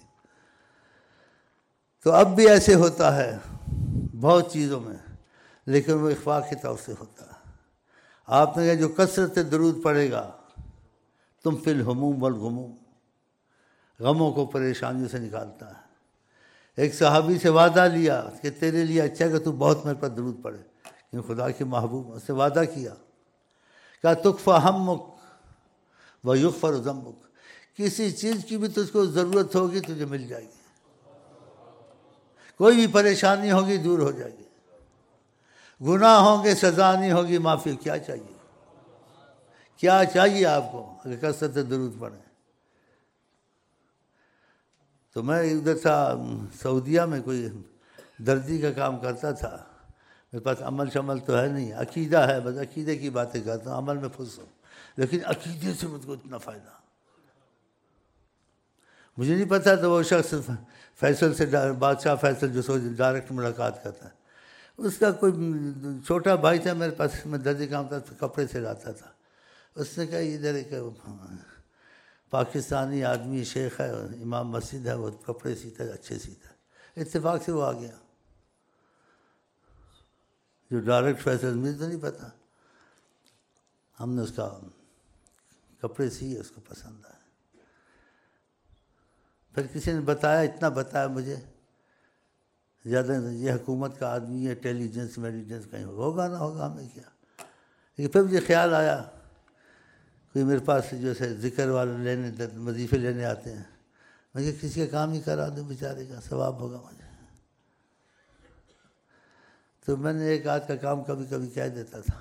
تو اب بھی ایسے ہوتا ہے بہت چیزوں میں، لیکن وہ اخفاء کی طور سے ہوتا ہے۔ آپ نے کہا جو کثرت درود پڑے گا تم فی الہموم والغموم، غموں کو پریشانیوں سے نکالتا ہے۔ ایک صحابی سے وعدہ لیا کہ تیرے لیے اچھا ہے کہ تو بہت میرے پر درود پڑے، کیونکہ خدا کے محبوب، اس سے وعدہ کیا، کہا تکفیٰ ہمک ویغفر ذنبک، کسی چیز کی بھی تجھ کو ضرورت ہوگی تجھے مل جائے گی، کوئی بھی پریشانی ہوگی دور ہو جائے گی، گناہ ہوں گے سزا نہیں ہوگی، معافی۔ کیا چاہیے؟ کیا چاہیے آپ کو؟ اگر کثرت درود پڑھیں۔ تو میں ادھر تھا سعودیہ میں، کوئی دردی کا کام کرتا تھا، میرے پاس عمل شمل تو ہے نہیں، عقیدہ ہے، بس عقیدے کی باتیں کرتا ہوں، عمل میں پھنس ہوں، لیکن عقیدے سے مجھ کو اتنا فائدہ۔ مجھے نہیں پتا تو وہ شخص فیصل سے، بادشاہ فیصل جو سو ڈائریکٹ ملاقات کرتا ہے، اس کا کوئی چھوٹا بھائی تھا میرے پاس، میں دردی کام تھا، کپڑے سلاتا تھا۔ اس نے کہا ادھر ایک پاکستانی آدمی شیخ ہے، امام مسجد ہے، وہ کپڑے سیتا ہے، اچھے سیتا ہے۔ اتفاق سے وہ آ گیا، جو ڈائریکٹ فیصل، مجھے تو نہیں پتا، ہم نے اس کا کپڑے سیے، اس کو پسند آئے۔ پھر کسی نے بتایا، اتنا بتایا مجھے، زیادہ یہ حکومت کا آدمی ہے، انٹیلیجنس میلیجنس کہیں ہوگا نہ ہوگا، ہمیں کیا۔ لیکن پھر مجھے خیال آیا، کوئی میرے پاس جو ہے ذکر والے لینے وظیفے لینے آتے ہیں، میں کہ کسی کا کام ہی کرا دوں بیچارے کا، ثواب ہوگا مجھے۔ تو میں نے ایک آدھ کا کام کبھی کبھی کہہ دیتا تھا،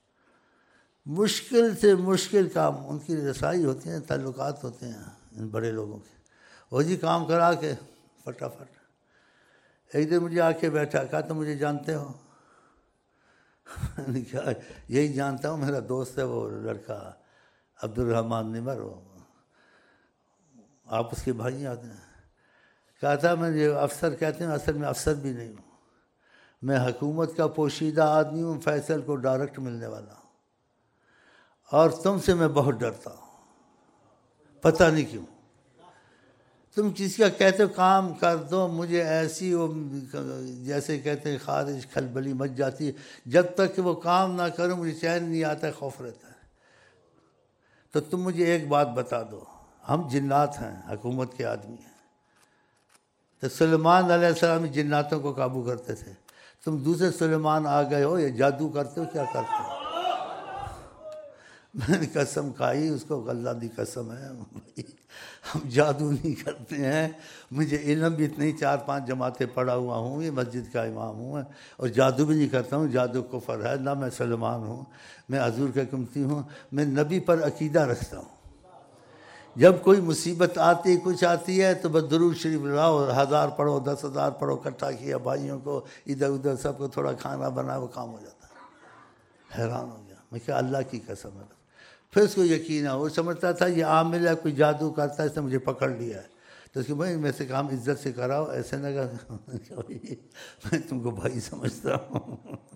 مشکل سے مشکل کام، ان کی رسائی ہوتی ہیں، تعلقات ہوتے ہیں ان بڑے لوگوں کے، وہ جی کام کرا کے فٹافٹ۔ ایک دن مجھے آ کے بیٹھا، کہا تو مجھے جانتے ہو؟ میں نے کہا یہی جانتا ہوں، میرا دوست ہے وہ لڑکا عبد الرحمن نمر، وہ آپ اس کے بھائی آتے ہیں۔ کہا تھا میں یہ افسر کہتے ہیں، اصل میں افسر بھی نہیں ہوں، میں حکومت کا پوشیدہ آدمی ہوں، فیصل کو ڈائریکٹ ملنے والا ہوں، اور تم سے میں بہت ڈرتا ہوں، پتہ نہیں کیوں۔ تم کسی کا کہتے ہو کام کر دو، مجھے ایسی وہ جیسے کہتے ہیں خارج کھلبلی مچ جاتی ہے، جب تک کہ وہ کام نہ کروں مجھے چین نہیں آتا ہے، خوف رہتا ہے۔ تو تم مجھے ایک بات بتا دو، ہم جنات ہیں، حکومت کے آدمی ہیں، تو سلیمان علیہ السلام جناتوں کو قابو کرتے تھے، تم دوسرے سلیمان آ گئے ہو، یہ جادو کرتے ہو، کیا کرتے ہو؟ میں نے قسم کھائی اس کو، اللہ دی قسم ہے، ہم جادو نہیں کرتے ہیں، مجھے علم بھی اتنی، چار پانچ جماعتیں پڑھا ہوا ہوں، یہ مسجد کا امام ہوں، اور جادو بھی نہیں کرتا ہوں، جادو کفر ہے، نہ میں سلمان ہوں، میں حضور کا کمتی ہوں، میں نبی پر عقیدہ رکھتا ہوں۔ جب کوئی مصیبت آتی، کچھ آتی ہے تو بس درود شریف لاؤ، ہزار پڑھو، دس ہزار پڑھو، اکٹھا کیا بھائیوں کو، ادھر ادھر سب کو تھوڑا کھانا بنا، وہ کام ہو جاتا ہے۔ حیران ہو گیا میں، کیا اللہ کی قسم ہے۔ پھر اس کو یقین ہے، وہ سمجھتا تھا یہ عامل ہے، کوئی جادو کرتا ہے، اس نے مجھے پکڑ لیا ہے، تو اس کے بھائی میں سے کام عزت سے کراؤ، ایسے نہ کہ میں تم کو بھائی سمجھتا ہوں،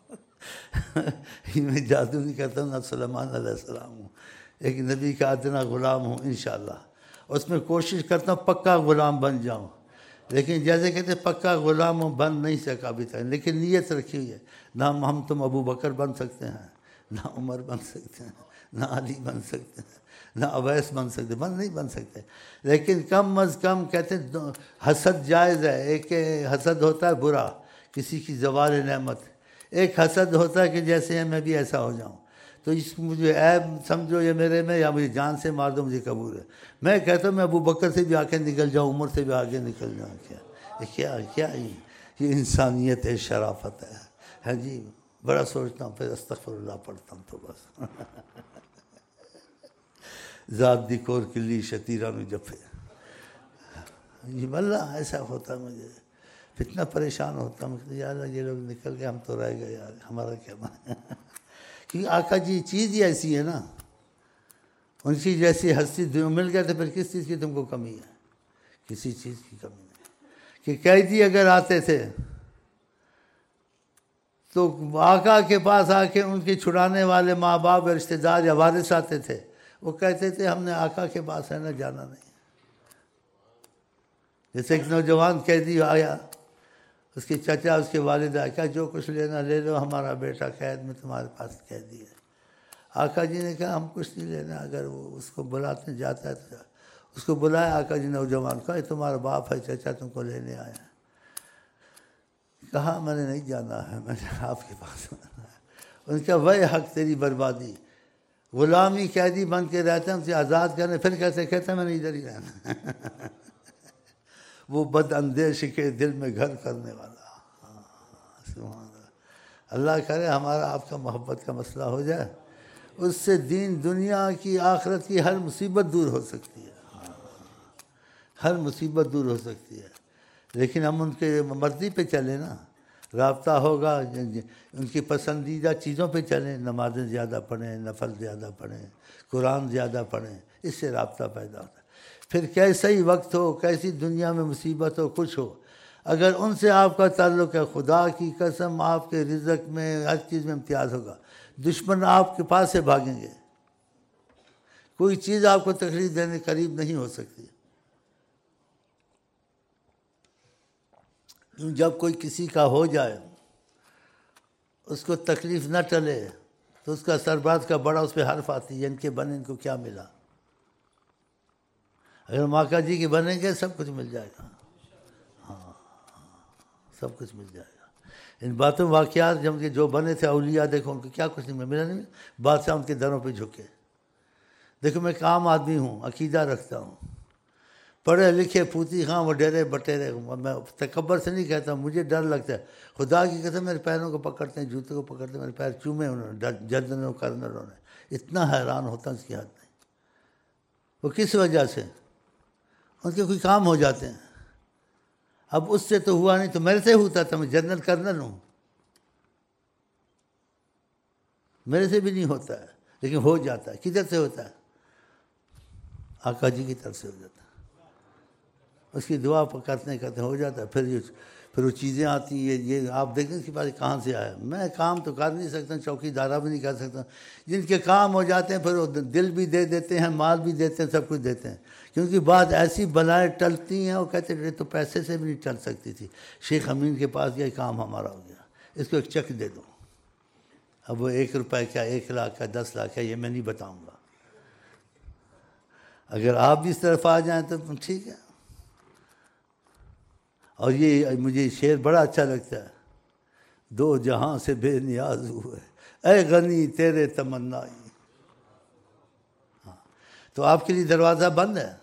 میں جادو نہیں کرتا ہوں، نہ سلیمان علیہ السلام ہوں، ایک نبی کا ادنا غلام ہوں انشاءاللہ، اس میں کوشش کرتا ہوں پکا غلام بن جاؤں، لیکن جیسے کہتے ہیں پکا غلام ہوں، بن نہیں سکا ابھی تک، لیکن نیت رکھی ہوئی ہے، نہ ہم تم ابو بکر بن سکتے ہیں، نہ عمر بن سکتے ہیں، نہ علی بن سکتے ہیں، نہ اویس بن سکتے، بن نہیں بن سکتے، لیکن کم از کم کہتے ہیں حسد جائز ہے۔ ایک حسد ہوتا ہے برا، کسی کی زوال نعمت، ایک حسد ہوتا ہے کہ جیسے میں بھی ایسا ہو جاؤں، تو اس مجھے عیب سمجھو یہ میرے میں یا مجھے جان سے مار دو، مجھے قبول ہے۔ میں کہتا ہوں میں ابو بکر سے بھی آگے نکل جاؤں، عمر سے بھی آگے نکل جاؤں۔ کیا کیا کیا یہ انسانیت ہے، شرافت ہے۔ ہاں جی، بڑا سوچتا ہوں، پھر استغفر اللہ پڑھتا ہوں تو بس۔ ذات دی کور کلی شتیرہ میں جفے، یہ اللہ ایسا ہوتا مجھے اتنا پریشان ہوتا ہوں کہ یار یہ لوگ نکل گئے، ہم تو رہ گئے یار، ہمارا کیا بنا۔ کیونکہ آقا جی چیز ہی ایسی ہے نا، ان کی جیسی ہستی مل گئے تو پھر کس چیز کی تم کو کمی ہے؟ کسی چیز کی کمی نہیں۔ کہ قیدی اگر آتے تھے تو آقا کے پاس آ کے ان کے چھڑانے والے ماں باپ یا رشتہ دار یا وارث آتے تھے، وہ کہتے تھے ہم نے آقا کے پاس ہے نا جانا نہیں۔ جیسے ایک نوجوان قیدی آیا، اس کے چچا اس کے والد آیا، کیا جو کچھ لینا لے لو، ہمارا بیٹا قید میں تمہارے پاس قیدی ہے۔ آقا جی نے کہا ہم کچھ نہیں لینا، اگر وہ اس کو بلاتے جاتا ہے تو اس کو بلایا آقا جی نوجوان کا، یہ تمہارا باپ ہے، چچا تم کو لینے آیا ہے۔ کہا میں نے نہیں جانا ہے، میں نے آپ کے پاس آنا ہے۔ ان کا وہ حق تیری بربادی، غلامی قیدی بن کے رہتے ہیں، ان سے آزاد کرنے پھر کیسے کہتے میں نے ادھر ہی رہنا۔ وہ بد اندیش کے دل میں گھر کرنے والا۔ سبحان اللہ، اللہ کرے ہمارا آپ کا محبت کا مسئلہ ہو جائے، اس سے دین دنیا کی آخرت کی ہر مصیبت دور ہو سکتی ہے، ہر مصیبت دور ہو سکتی ہے۔ لیکن ہم ان کے مرضی پہ چلیں نا، رابطہ ہوگا ان کی پسندیدہ چیزوں پہ چلیں، نمازیں زیادہ پڑھیں، نفل زیادہ پڑھیں، قرآن زیادہ پڑھیں، اس سے رابطہ پیدا ہوتا ہے۔ پھر کیسا ہی وقت ہو، کیسی دنیا میں مصیبت ہو، کچھ ہو، اگر ان سے آپ کا تعلق ہے، خدا کی قسم آپ کے رزق میں ہر چیز میں امتیاز ہوگا۔ دشمن آپ کے پاس سے بھاگیں گے، کوئی چیز آپ کو تکلیف دینے قریب نہیں ہو سکتی۔ جب کوئی کسی کا ہو جائے، اس کو تکلیف نہ ٹلے تو اس کا سربراہ کا بڑا اس پہ حرف آتی ہے، ان کے بنے ان کو کیا ملا۔ اگر ماکا جی کے بنیں گے سب کچھ مل جائے گا، ہاں سب کچھ مل جائے گا۔ ان باتوں واقعات جب کہ جو بنے تھے اولیاء، دیکھو ان کو کیا کچھ نہیں ملا، نہیں بادشاہ ان کے دروں پہ جھکے۔ دیکھو میں ایک عام آدمی ہوں، عقیدہ رکھتا ہوں، پڑھے لکھے پھوتی خاں وہ ڈرے بٹیرے، میں تکبر سے نہیں کہتا ہوں، مجھے ڈر لگتا ہے خدا کی قسم، میرے پیروں کو پکڑتے ہیں، جوتے کو پکڑتے ہیں، میرے پیر چومے انہوں نے جنرلوں کرنلوں نے، اتنا حیران ہوتا ہے اس کی حد نہیں۔ وہ کس وجہ سے؟ ان کے کوئی کام ہو جاتے ہیں۔ اب اس سے تو ہوا نہیں تو میرے سے ہوتا تھا، میں جنرل کرنل ہوں، میرے سے بھی نہیں ہوتا ہے، لیکن ہو جاتا ہے۔ کدھر سے ہوتا ہے؟ آقا جی کی طرف سے ہو جاتا ہے، اس کی دعا کرتے کرتے ہو جاتا ہے۔ پھر یہ پھر وہ چیزیں آتی ہیں، یہ آپ دیکھیں اس کے بعد کہاں سے آیا۔ میں کام تو کر نہیں سکتا، چوکی دارہ بھی نہیں کر سکتا، جن کے کام ہو جاتے ہیں پھر وہ دل بھی دے دیتے ہیں، مال بھی دیتے ہیں، سب کچھ دیتے ہیں، کیونکہ بعد ایسی بلائیں ٹلتی ہیں، وہ کہتے ہیں تو پیسے سے بھی نہیں ٹل سکتی تھی۔ شیخ امین کے پاس گیا، کام ہمارا ہو گیا، اس کو ایک چیک دے دو۔ اب وہ ایک روپے کا، ایک لاکھ کا، دس لاکھ کا، یہ میں نہیں بتاؤں گا۔ اگر آپ بھی اس طرف آ جائیں تو ٹھیک ہے۔ اور یہ مجھے شعر بڑا اچھا لگتا ہے، دو جہاں سے بے نیاز ہوئے اے غنی تیرے تمنائی۔ ہاں تو آپ کے لیے دروازہ بند ہے،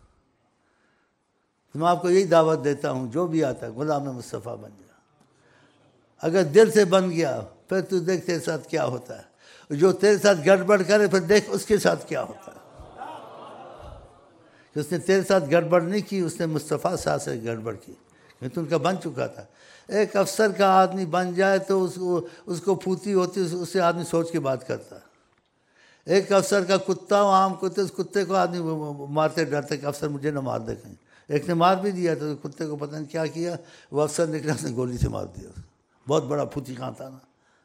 تو میں آپ کو یہی دعوت دیتا ہوں، جو بھی آتا ہے غلام مصطفیٰ بن جا۔ اگر دل سے بن گیا پھر تو دیکھ تیرے ساتھ کیا ہوتا ہے، جو تیرے ساتھ گڑبڑ کرے پھر دیکھ اس کے ساتھ کیا ہوتا ہے۔ کہ اس نے تیرے ساتھ گڑبڑ نہیں کی، اس نے مصطفیٰ صاحب سے گڑبڑ کی، کیونکہ تو ان کا بن چکا تھا۔ ایک افسر کا آدمی بن جائے تو اس کو اس کو پھوتی ہوتی، اس سے آدمی سوچ کے بات کرتا ہے۔ ایک افسر کا کتا ہو، عام کتے، اس کتے کو آدمی مارتے ڈرتے کہ افسر مجھے نہ مار دے کہیں۔ ایک نے مار بھی دیا تو کتے کو پتہ نہیں کیا کیا، وہ افسر نکلا، اس نے گولی سے مار دیا، بہت بڑا پھوتی خان تھا نا۔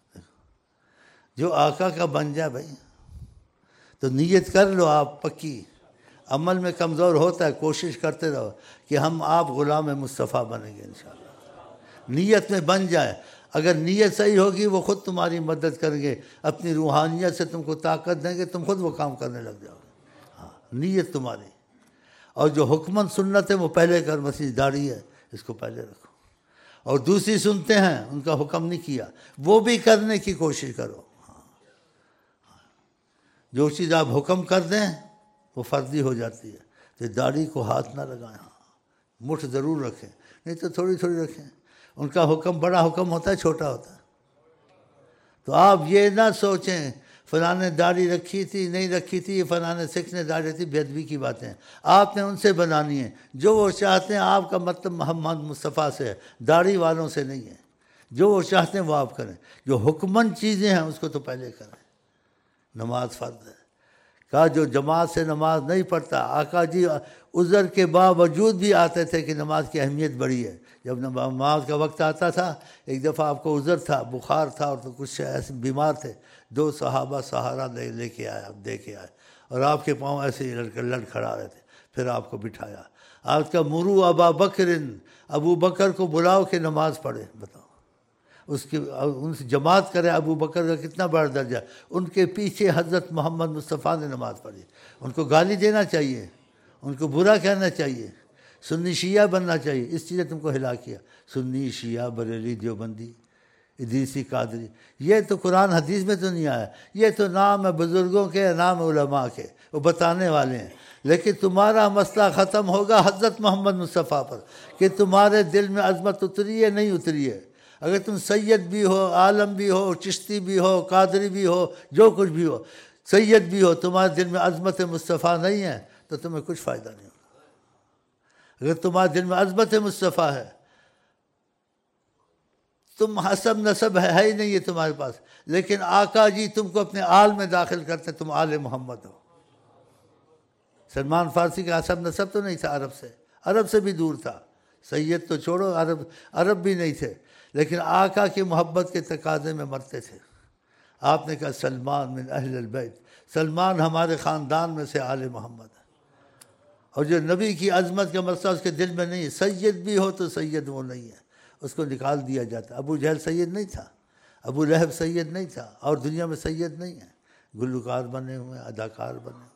جو آقا کا بن جائے بھائی تو نیت کر لو آپ پکی، عمل میں کمزور ہوتا ہے، کوشش کرتے رہو کہ ہم آپ غلام مصطفیٰ بنیں گے انشاءاللہ۔ نیت میں بن جائے، اگر نیت صحیح ہوگی وہ خود تمہاری مدد کریں گے، اپنی روحانیت سے تم کو طاقت دیں گے، تم خود وہ کام کرنے لگ جاؤ گے۔ ہاں نیت تمہاری، اور جو حکمن سنت ہے وہ پہلے کر، مسیح داڑھی ہے اس کو پہلے رکھو، اور دوسری سنتے ہیں ان کا حکم نہیں کیا، وہ بھی کرنے کی کوشش کرو۔ جو چیز آپ حکم کر دیں وہ فرضی ہو جاتی ہے. تو داڑھی کو ہاتھ نہ لگائیں، ہاں مٹھ ضرور رکھیں، نہیں تو تھوڑی تھوڑی رکھیں. ان کا حکم بڑا حکم ہوتا ہے چھوٹا ہوتا ہے. تو آپ یہ نہ سوچیں فلاں نے داڑھی رکھی تھی نہیں رکھی تھی، فلاں نے سکھ نے داڑھی رکھی، بے ادبی کی باتیں آپ نے ان سے بنانی ہے. جو وہ چاہتے ہیں آپ کا مطلب محمد مصطفیٰ سے ہے، داڑھی والوں سے نہیں ہے. جو وہ چاہتے ہیں وہ آپ کریں. جو حکمن چیزیں ہیں اس کو تو پہلے کریں. نماز فرض ہے. کہا جو جماعت سے نماز نہیں پڑھتا، آقا جی عذر کے باوجود بھی آتے تھے کہ نماز کی اہمیت بڑی ہے. جب نماز کا وقت آتا تھا، ایک دفعہ آپ کو عذر تھا، بخار تھا اور تو کچھ ایسے بیمار تھے، دو صحابہ سہارا لے لے کے آئے، دے کے آئے اور آپ کے پاؤں ایسے ہی لڑ لڑ کھڑا رہے تھے. پھر آپ کو بٹھایا. آپ کا مرو ابا بکر، ابو بکر کو بلاؤ کہ نماز پڑھے. بتاؤ اس کی ان سے جماعت کرے. ابو بکر کا کتنا بڑا درجہ. ان کے پیچھے حضرت محمد مصطفیٰ نے نماز پڑھی. ان کو گالی دینا چاہیے، ان کو برا کہنا چاہیے، سنی شیعہ بننا چاہیے. اس چیز نے تم کو ہلا کیا. سنی شیعہ بریلی دیوبندی ادریسی قادری، یہ تو قرآن حدیث میں تو نہیں آیا. یہ تو نام ہے بزرگوں کے، نام علماء کے، وہ بتانے والے ہیں. لیکن تمہارا مسئلہ ختم ہوگا حضرت محمد مصطفیٰ پر کہ تمہارے دل میں عظمت اتری ہے نہیں اتری ہے. اگر تم سید بھی ہو، عالم بھی ہو، چشتی بھی ہو، قادری بھی ہو، جو کچھ بھی ہو، سید بھی ہو، تمہارے دل میں عظمت مصطفیٰ نہیں ہے تو تمہیں کچھ فائدہ نہیں ہوگا. اگر تمہارے دل میں عظمت مصطفیٰ ہے، تم حسب نسب ہے ہی نہیں ہے تمہارے پاس، لیکن آقا جی تم کو اپنے آل میں داخل کرتے، تم آل محمد ہو. سلمان فارسی کا حسب نسب تو نہیں تھا عرب سے، عرب سے بھی دور تھا. سید تو چھوڑو، عرب عرب بھی نہیں تھے، لیکن آقا کی محبت کے تقاضے میں مرتے تھے. آپ نے کہا سلمان من اہل البیت، سلمان ہمارے خاندان میں سے آل محمد ہے. اور جو نبی کی عظمت کا مسئلہ اس کے دل میں نہیں ہے، سید بھی ہو تو سید وہ نہیں ہے، اس کو نکال دیا جاتا. ابو جہل سید نہیں تھا، ابو لہب سید نہیں تھا، اور دنیا میں سید نہیں ہے. گلوکار بنے ہوئے، اداکار بنے ہوئے.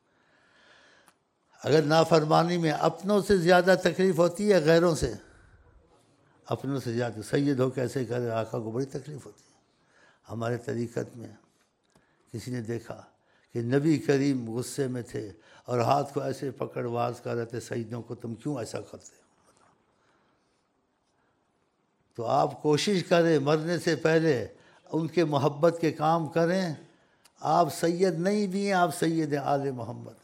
اگر نافرمانی میں اپنوں سے زیادہ تکلیف ہوتی ہے غیروں سے، اپنوں سے زیادہ سید ہو کیسے کرے، آقا کو بڑی تکلیف ہوتی ہے. ہمارے طریقت میں کسی نے دیکھا کہ نبی کریم غصے میں تھے اور ہاتھ کو ایسے پکڑ واز کر رہے تھے، سیدوں کو تم کیوں ایسا کرتے ہو؟ تو آپ کوشش کریں مرنے سے پہلے ان کے محبت کے کام کریں. آپ سید نہیں بھی ہیں، آپ سید آل محمد،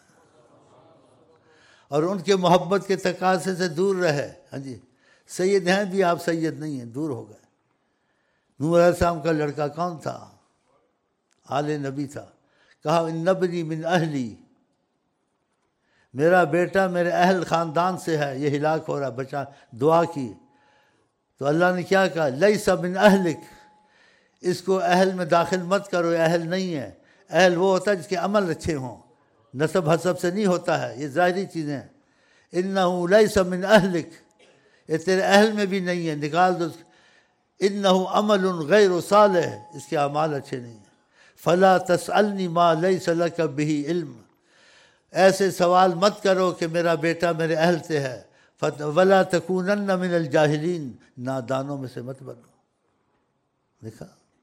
اور ان کے محبت کے تقاضے سے دور رہے. ہاں جی، سید ہیں بھی، آپ سید نہیں ہیں، دور ہو گئے. نوح علیہ السلام کا لڑکا کون تھا؟ آل نبی تھا. کہا ان ابنی من اہلی، میرا بیٹا میرے اہل خاندان سے ہے، یہ ہلاک ہو رہا، بچا. دعا کی تو اللہ نے کیا کہا؟ لیس من اہلک، اس کو اہل میں داخل مت کرو، یہ اہل نہیں ہے. اہل وہ ہوتا ہے جس کے عمل اچھے ہوں، نسب حسب سے نہیں ہوتا ہے، یہ ظاہری چیزیں ہیں. انہ لیس من اہلک، یہ تیرے اہل میں بھی نہیں ہے، نکال دو. انہ عمل غیر صالح، اس کے اعمال اچھے نہیں ہیں. فلا تسألنی ما لیس لک بہ علم، ایسے سوال مت کرو کہ میرا بیٹا میرے اہل سے ہے. ولا تکونن من الجاہلین، نادانوں میں سے مت بنو. دیکھا،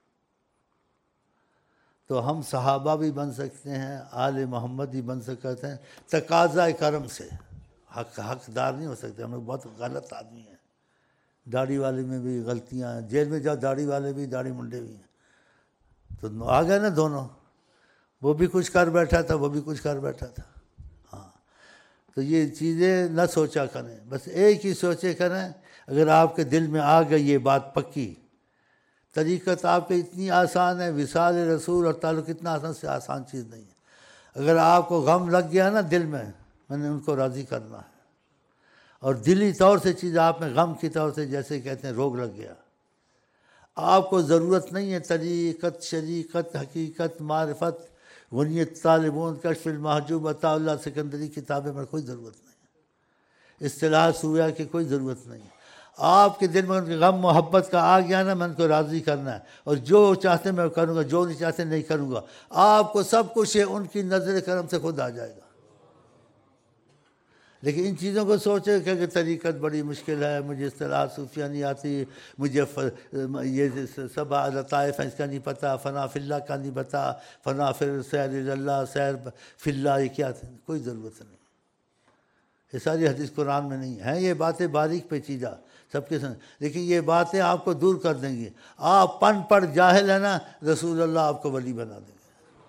تو ہم صحابہ بھی بن سکتے ہیں، آل محمد بھی بن سکتے ہیں تقاضۂ کرم سے. حق حقدار نہیں ہو سکتے. ہم لوگ بہت غلط آدمی ہیں. داڑھی والے میں بھی غلطیاں ہیں، جیل میں جاؤ داڑھی والے بھی، داڑھی منڈے بھی ہیں. تو آ گئے نا دونوں، وہ بھی کچھ کر بیٹھا تھا، وہ بھی کچھ کر بیٹھا تھا. ہاں، تو یہ چیزیں نہ سوچا کریں، بس ایک ہی سوچے کریں. اگر آپ کے دل میں آ گئی یہ بات پکی، طریقت آپ کی اتنی آسان ہے، وصال رسول اور تعلق اتنا آسان سے آسان چیز نہیں ہے. اگر آپ کو غم لگ گیا نا دل میں، میں نے ان کو راضی کرنا ہے، اور دلی طور سے چیز آپ میں غم کی طور سے جیسے کہتے ہیں روگ لگ گیا. آپ کو ضرورت نہیں ہے طریقت، شریقت، حقیقت، معرفت، غنیت طالبون، کشف المحجوب، عطا اللہ سکندری کتابیں میں کوئی ضرورت نہیں ہے. اصطلاح سویا کی کوئی ضرورت نہیں ہے. آپ کے دل میں ان کے غم محبت کا آ گیا نا، میں ان کو راضی کرنا ہے، اور جو چاہتے میں کروں گا، جو نہیں چاہتے نہیں کروں گا. آپ کو سب کچھ ہے، ان کی نظر کرم سے خود آ جائے گا. لیکن ان چیزوں کو سوچے کہ اگر طریقت بڑی مشکل ہے، مجھے اصطلاح صوفیہ نہیں آتی، مجھے یہ سبع لطائف ہیں اس کا نہیں پتہ، فنا فی اللہ کا نہیں پتہ، فنا فی سیر اللہ، سیر فی اللہ، یہ کیا تھا؟ کوئی ضرورت نہیں، یہ ساری حدیث قرآن میں نہیں ہیں، یہ باتیں باریک پیچیدہ سب کے ساتھ، لیکن یہ باتیں آپ کو دور کر دیں گی۔ آپ پن پڑھ جاہل ہیں نا، رسول اللہ آپ کو ولی بنا دیں گے۔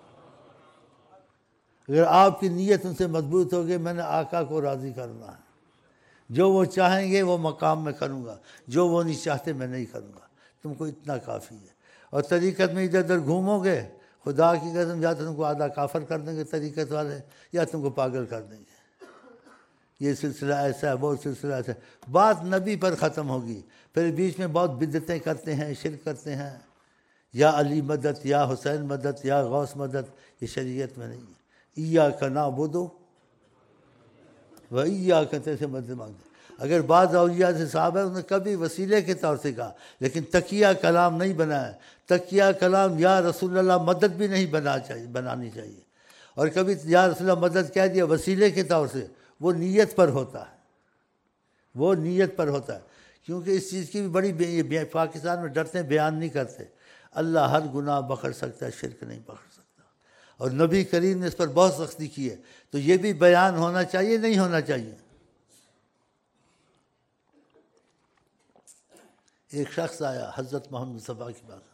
اگر آپ کی نیت ان سے مضبوط ہوگی، میں نے آقا کو راضی کرنا ہے، جو وہ چاہیں گے وہ مقام میں کروں گا، جو وہ نہیں چاہتے میں نہیں کروں گا، تم کو اتنا کافی ہے۔ اور طریقت میں ادھر ادھر گھومو گے، خدا کی قسم یا تم کو آدھا کافر کر دیں گے طریقت والے، یا تم کو پاگل کر دیں گے، یہ سلسلہ ایسا ہے، وہ سلسلہ ایسا ہے۔ بات نبی پر ختم ہوگی، پھر بیچ میں بہت بدعتیں کرتے ہیں، شرک کرتے ہیں، یا علی مدد، یا حسین مدد، یا غوث مدد، یہ شریعت میں نہیں ہے۔ ایاک نعبد و ایاک سے مدد مانگتے۔ اگر بعض اولیاء سے صاحب ہے، انہوں نے کبھی وسیلے کے طور سے کہا، لیکن تقیہ کلام نہیں بنایا۔ تقیہ کلام یا رسول اللہ مدد بھی نہیں بنا چاہیے بنانی چاہیے، اور کبھی یا رسول اللہ مدد کہہ دیا وسیلے کے طور سے، وہ نیت پر ہوتا ہے، وہ نیت پر ہوتا ہے، کیونکہ اس چیز کی بھی بڑی بے پاکستان میں ڈرتے ہیں، بیان نہیں کرتے۔ اللہ ہر گناہ بخش سکتا ہے، شرک نہیں بخش سکتا، اور نبی کریم نے اس پر بہت سختی کی ہے، تو یہ بھی بیان ہونا چاہیے، نہیں ہونا چاہیے۔ ایک شخص آیا حضرت محمد مصطفیٰ کے پاس،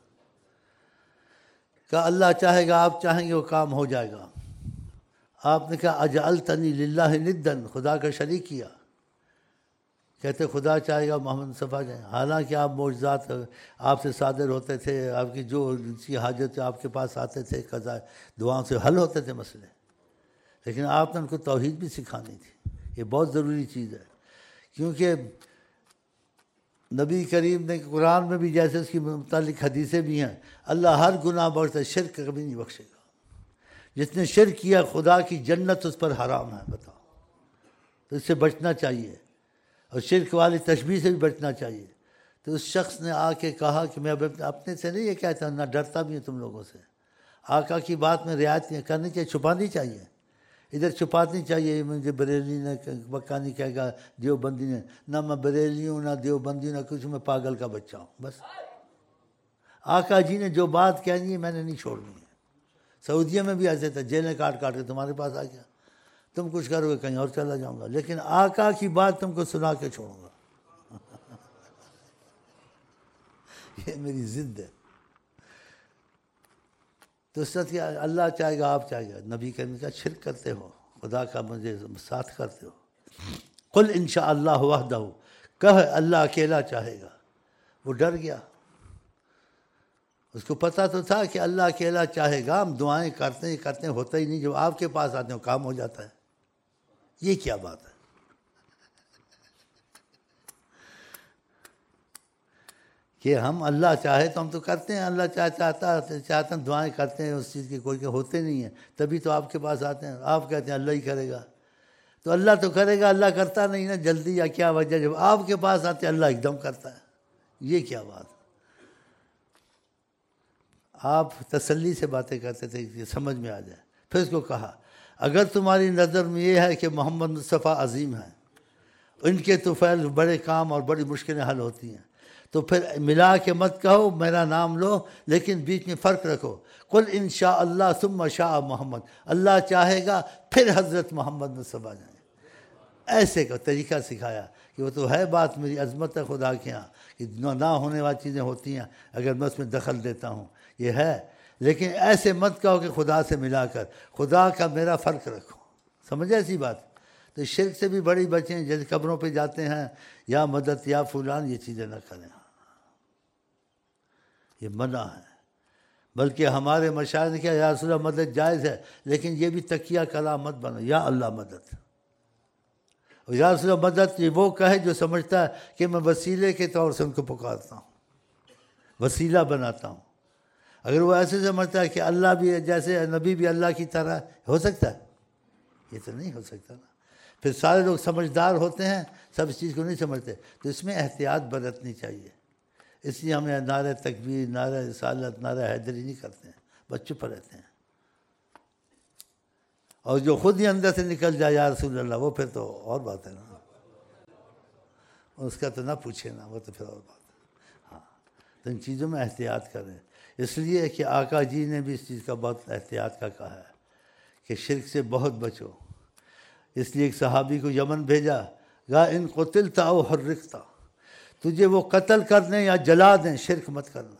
کہا اللہ چاہے گا، آپ چاہیں گے وہ کام ہو جائے گا۔ آپ نے کہا اجعلتنی للہ ندن، خدا کا شریک کیا؟ کہتے خدا چاہے گا محمد مصطفیٰ جائیں، حالانکہ آپ معجزات آپ سے صادر ہوتے تھے، آپ کی جو سی حاجت آپ کے پاس آتے تھے، قضا دعاؤں سے حل ہوتے تھے مسئلے، لیکن آپ نے ان کو توحید بھی سکھانی تھی۔ یہ بہت ضروری چیز ہے، کیونکہ نبی کریم نے قرآن میں بھی جیسے اس کی متعلق حدیثیں بھی ہیں، اللہ ہر گناہ بخشتا ہے، شرک کبھی نہیں بخشے گا۔ جس نے شرک کیا خدا کی جنت اس پر حرام ہے، بتاؤ، تو اس سے بچنا چاہیے، اور شرک والی تشبیہ سے بھی بچنا چاہیے۔ تو اس شخص نے آ کے کہا کہ میں اپنے سے نہیں یہ کہتا ہوں، نہ ڈرتا بھی ہوں تم لوگوں سے، آقا کی بات میں رعایت کرنی چاہیے، چھپانی چاہیے، ادھر چھپانی چاہیے۔ مجھے بریلی نے بکا نہیں کہے گا، دیوبندی نے، نہ میں بریلی ہوں، نہ دیوبندی، نہ کچھ، میں پاگل کا بچہ ہوں، بس آقا جی نے جو بات کہنی ہے میں نے نہیں چھوڑنی ہے۔ سعودیہ میں بھی ایسے تھا، جیلیں کاٹ کاٹ کے تمہارے پاس آ گیا، تم کچھ کرو گے کہیں اور چلا جاؤں گا، لیکن آقا کی بات تم کو سنا کے چھوڑوں گا، یہ میری ضد ہے۔ تو سچ کیا اللہ چاہے گا، آپ چاہے گا، نبی کریم کا شرک کرتے ہو، خدا کا مجھے ساتھ کرتے ہو۔ قل انشاء اللہ وحدہ، کہ اللہ اکیلا چاہے گا۔ وہ ڈر گیا، اس کو پتہ تو تھا کہ اللہ اکیلا چاہے گا، ہم دعائیں کرتے ہیں کرتے ہیں، ہوتا ہی نہیں، جب آپ کے پاس آتے ہیں کام ہو جاتا ہے۔ یہ کیا بات ہے؟ کہ ہم اللہ چاہے تو ہم تو کرتے ہیں، اللہ چاہ چاہتا چاہتا ہم دعائیں کرتے ہیں اس چیز کی، کوئی کہ ہوتے نہیں ہیں، تبھی تو آپ کے پاس آتے ہیں، آپ کہتے ہیں اللہ ہی کرے گا، تو اللہ تو کرے گا، اللہ کرتا نہیں نا جلدی، یا کیا وجہ؟ جب آپ کے پاس آتے ہیں اللہ ایک دم کرتا ہے، یہ کیا بات؟ آپ تسلی سے باتیں کرتے تھے کہ سمجھ میں آ جائے۔ پھر اس کو کہا اگر تمہاری نظر میں یہ ہے کہ محمد مصطفیٰ عظیم ہیں، ان کے تو فعل بڑے کام اور بڑی مشکلیں حل ہوتی ہیں، تو پھر ملا کے مت کہو میرا نام لو، لیکن بیچ میں فرق رکھو، قل انشاء اللہ ثم شاء محمد، اللہ چاہے گا پھر حضرت محمد مصطفیٰ جائیں۔ ایسے کا طریقہ سکھایا کہ وہ تو ہے بات، میری عظمت ہے خدا کے ہاں کہ نہ ہونے والی چیزیں ہوتی ہیں اگر میں اس میں دخل دیتا ہوں، یہ ہے، لیکن ایسے مت کہو کہ خدا سے ملا کر، خدا کا میرا فرق رکھو، سمجھے ایسی بات؟ تو شرک سے بھی بڑی بچیں، جیسے قبروں پہ جاتے ہیں یا مدد یا فلان، یہ چیزیں نہ کریں، یہ منع ہے۔ بلکہ ہمارے مشاہد نے کیا، یا رسول اللہ مدد جائز ہے، لیکن یہ بھی تقیہ کلام مت بنو، یا اللہ مدد، اور یا رسول اللہ مدد یہ وہ کہے جو سمجھتا ہے کہ میں وسیلے کے طور سے ان کو پکارتا ہوں، وسیلہ بناتا ہوں۔ اگر وہ ایسے سمجھتا ہے کہ اللہ بھی جیسے نبی بھی اللہ کی طرح ہو سکتا ہے، یہ تو نہیں ہو سکتا نا۔ پھر سارے لوگ سمجھدار ہوتے ہیں، سب اس چیز کو نہیں سمجھتے، تو اس میں احتیاط برتنی چاہیے۔ اس لیے ہمیں نعرہ تکبیر، نعرہ رسالت، نعرہ حیدری نہیں کرتے ہیں، بس چپ رہتے ہیں۔ اور جو خود ہی اندر سے نکل جائے یا رسول اللہ، وہ پھر تو اور بات ہے نا، اس کا تو نہ پوچھے نا، وہ تو پھر اور بات ہے۔ ہاں، تو ان چیزوں میں احتیاط کریں، اس لیے کہ آقا جی نے بھی اس چیز کا بہت احتیاط کا کہا ہے کہ شرک سے بہت بچو۔ اس لیے ایک صحابی کو یمن بھیجا، گا ان قتلت او حرقت، تجھے وہ قتل کر دیں یا جلا دیں، شرک مت کرنا،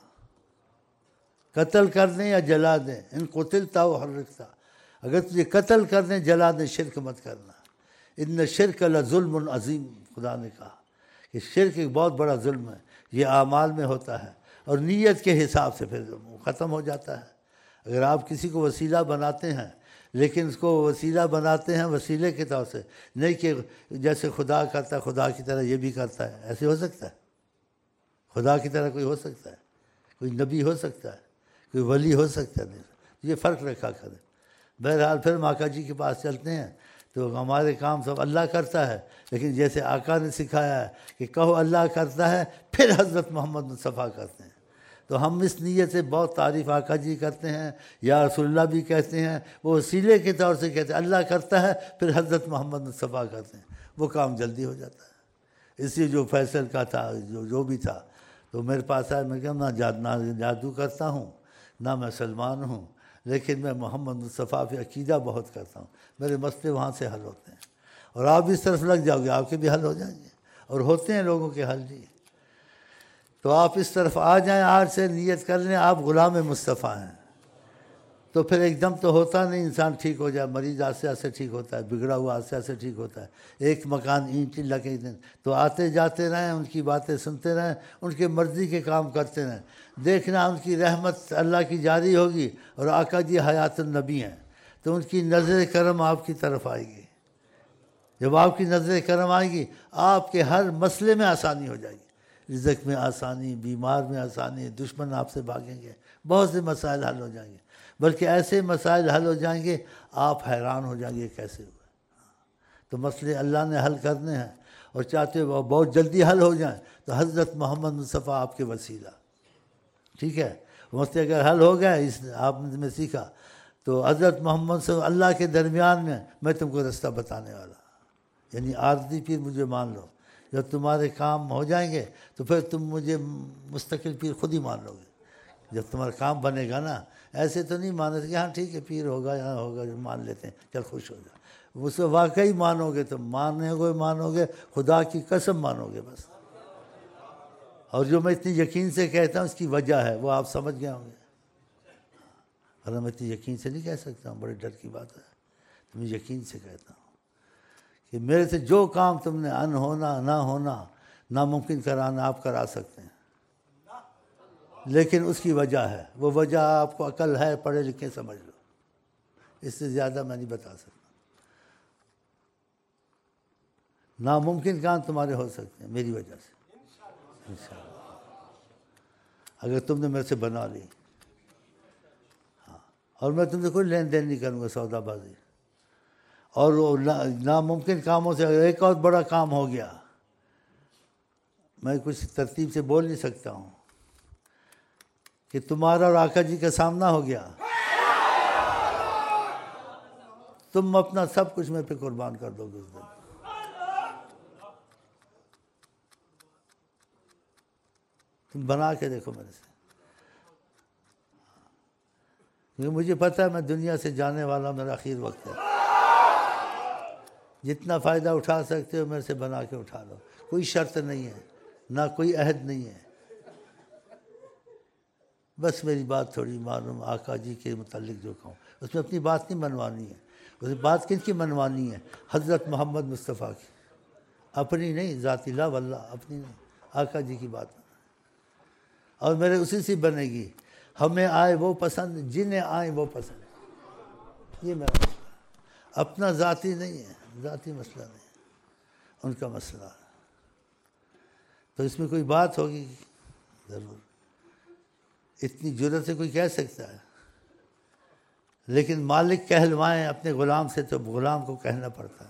قتل کر دیں یا جلا دیں، ان قتلت او حرقت، اگر تجھے قتل کر دیں جلا دیں شرک مت کرنا، ان الشرک لظلم عظیم، خدا نے کہا کہ شرک ایک بہت بڑا ظلم ہے، یہ اعمال میں ہوتا ہے اور نیت کے حساب سے پھر ختم ہو جاتا ہے۔ اگر آپ کسی کو وسیلہ بناتے ہیں لیکن اس کو وسیلہ بناتے ہیں وسیلے کے طور سے، نہیں کہ جیسے خدا کرتا ہے خدا کی طرح یہ بھی کرتا ہے، ایسے ہو سکتا ہے؟ خدا کی طرح کوئی ہو سکتا ہے؟ کوئی نبی ہو سکتا ہے؟ کوئی ولی ہو سکتا ہے؟ نہیں، یہ فرق رکھا کریں۔ بہرحال پھر ہم آقا جی کے پاس چلتے ہیں تو ہمارے کام سب اللہ کرتا ہے، لیکن جیسے آقا نے سکھایا ہے کہ کہو اللہ کرتا ہے، پھر حضرت محمد مصطفیٰ کرتے ہیں، تو ہم اس نیت سے بہت تعریف آقا جی کرتے ہیں، یا رسول اللہ بھی کہتے ہیں، وہ وسیلے کے طور سے کہتے ہیں، اللہ کرتا ہے پھر حضرت محمد مصطفیٰ کرتے ہیں، وہ کام جلدی ہو جاتا ہے۔ اس لیے جو فیصل کا تھا، جو جو بھی تھا، تو میرے پاس آیا، میں کہا نہ جادو کرتا ہوں نہ میں سلمان ہوں، لیکن میں محمد مصطفیٰ پہ عقیدہ بہت کرتا ہوں، میرے مسئلے وہاں سے حل ہوتے ہیں، اور آپ اس طرف لگ جاؤ گے آپ کے بھی حل ہو جائیں گے، اور ہوتے ہیں لوگوں کے حل جی۔ تو آپ اس طرف آ جائیں، آج سے نیت کر لیں آپ غلام مصطفیٰ ہیں، تو پھر ایک دم تو ہوتا نہیں انسان ٹھیک ہو جائے، مریض آہستہ آہستہ ٹھیک ہوتا ہے، بگڑا ہوا آہستہ آہستہ ٹھیک ہوتا ہے، ایک مکان اینٹ لگے دن تو آتے جاتے رہیں، ان کی باتیں سنتے رہیں، ان کے مرضی کے کام کرتے رہیں، دیکھنا ان کی رحمت اللہ کی جاری ہوگی، اور آقا جی حیات النبی ہیں تو ان کی نظر کرم آپ کی طرف آئے گی، جب آپ کی نظر کرم آئے گی آپ کے ہر مسئلے میں آسانی ہو جائے گی، رزق میں آسانی، بیمار میں آسانی، دشمن آپ سے بھاگیں گے، بہت سے مسائل حل ہو جائیں گے، بلکہ ایسے مسائل حل ہو جائیں گے آپ حیران ہو جائیں گے کیسے ہوئے۔ تو مسئلے اللہ نے حل کرنے ہیں، اور چاہتے وہ بہت جلدی حل ہو جائیں تو حضرت محمد مصطفیٰ آپ کے وسیلہ، ٹھیک ہے، مسئلے اگر حل ہو گئے، اس آپ نے میں سیکھا تو حضرت محمد صلی اللہ کے درمیان میں میں تم کو رستہ بتانے والا، یعنی عارضی پیر مجھے مان لو، جب تمہارے کام ہو جائیں گے تو پھر تم مجھے مستقل پیر خود ہی مان لو گے، جب تمہارا کام بنے گا نا، ایسے تو نہیں مانے کہ ہاں ٹھیک ہے پیر ہوگا یہاں ہوگا جو مان لیتے ہیں چل خوش ہو جا، اس کو واقعی مانو گے تو ماننے کو مانو گے، خدا کی قسم مانو گے بس۔ اور جو میں اتنی یقین سے کہتا ہوں اس کی وجہ ہے، وہ آپ سمجھ گئے ہوں گے، اور میں اتنی یقین سے نہیں کہہ سکتا ہوں، بڑے ڈر کی بات ہے، تو میں یقین سے کہتا ہوں کہ میرے سے جو کام تم نے ان ہونا نہ ہونا ناممکن کرانا آپ کرا سکتے ہیں، لیکن اس کی وجہ ہے، وہ وجہ آپ کو عقل ہے، پڑھے لکھے سمجھ لو، اس سے زیادہ میں نہیں بتا سکتا۔ ناممکن کام تمہارے ہو سکتے ہیں میری وجہ سے انشاءاللہ، اگر تم نے میرے سے بنا لی، ہاں، اور میں تم سے کوئی لین دین نہیں کروں گا، سودا بازی، اور وہ ناممکن کاموں سے ایک اور بڑا کام ہو گیا، میں کچھ ترتیب سے بول نہیں سکتا ہوں، کہ تمہارا اور آقا جی کا سامنا ہو گیا، تم اپنا سب کچھ میں پہ قربان کر دو گے اس دن، تم بنا کے دیکھو میرے سے، کیونکہ مجھے پتہ ہے میں دنیا سے جانے والا، میرا اخیر وقت ہے، جتنا فائدہ اٹھا سکتے ہو میرے سے بنا کے اٹھا لو، کوئی شرط نہیں ہے، نہ کوئی عہد نہیں ہے، بس میری بات تھوڑی معلوم آقا جی کے متعلق جو کہوں، اس میں اپنی بات نہیں منوانی ہے، اس میں بات کن کی منوانی ہے؟ حضرت محمد مصطفیٰ کی، اپنی نہیں، ذاتی لا واللہ، اپنی نہیں، آقا جی کی بات، اور میرے اسی سے بنے گی، ہمیں آئے وہ پسند جنہیں آئیں وہ پسند، یہ میرا مسئلہ ہے، اپنا ذاتی نہیں ہے، ذاتی مسئلہ نہیں ہے، ان کا مسئلہ ہے، تو اس میں کوئی بات ہوگی ضرور، اتنی جرت سے کوئی کہہ سکتا ہے، لیکن مالک کہلوائیں اپنے غلام سے تو غلام کو کہنا پڑتا ہے،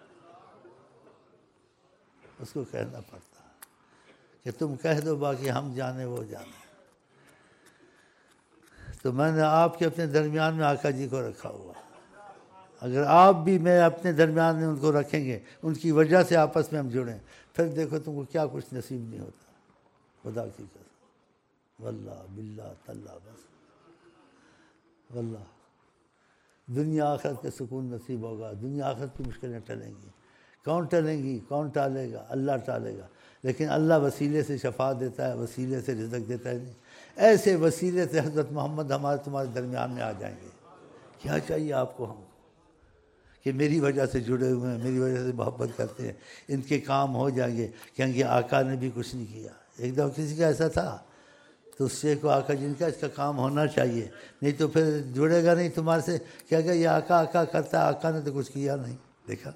اس کو کہنا پڑتا ہے کہ تم کہہ دو باقی ہم جانے وہ جانے، تو میں نے آپ کے اپنے درمیان میں آقا جی کو رکھا ہوا، اگر آپ بھی میں اپنے درمیان میں ان کو رکھیں گے، ان کی وجہ سے آپس میں ہم جڑیں، پھر دیکھو تم کو کیا کچھ نصیب نہیں ہوتا، خدا کی قسم، واللہ باللہ تاللہ، بس واللہ دنیا آخرت کے سکون نصیب ہوگا، دنیا آخرت کی مشکلیں ٹلیں گی۔ کون ٹلیں گی؟ کون ٹالے گا؟ اللہ ٹالے گا، لیکن اللہ وسیلے سے شفا دیتا ہے، وسیلے سے رزق دیتا ہے۔ نہیں ایسے وسیلے سے حضرت محمد ہمارے تمہارے درمیان میں آ جائیں گے، کیا چاہیے آپ کو ہم کہ میری وجہ سے جڑے ہوئے ہیں، میری وجہ سے محبت کرتے ہیں، ان کے کام ہو جائیں گے، کیونکہ آقا نے بھی کچھ نہیں کیا۔ ایک دفعہ کسی کا ایسا تھا تو اس شیخ کو آقا جن کا اس کا کام ہونا چاہیے، نہیں تو پھر جڑے گا نہیں تمہارے سے، کیا کہ یہ آقا آقا کرتا ہے، آقا نے تو کچھ کیا نہیں۔ دیکھا،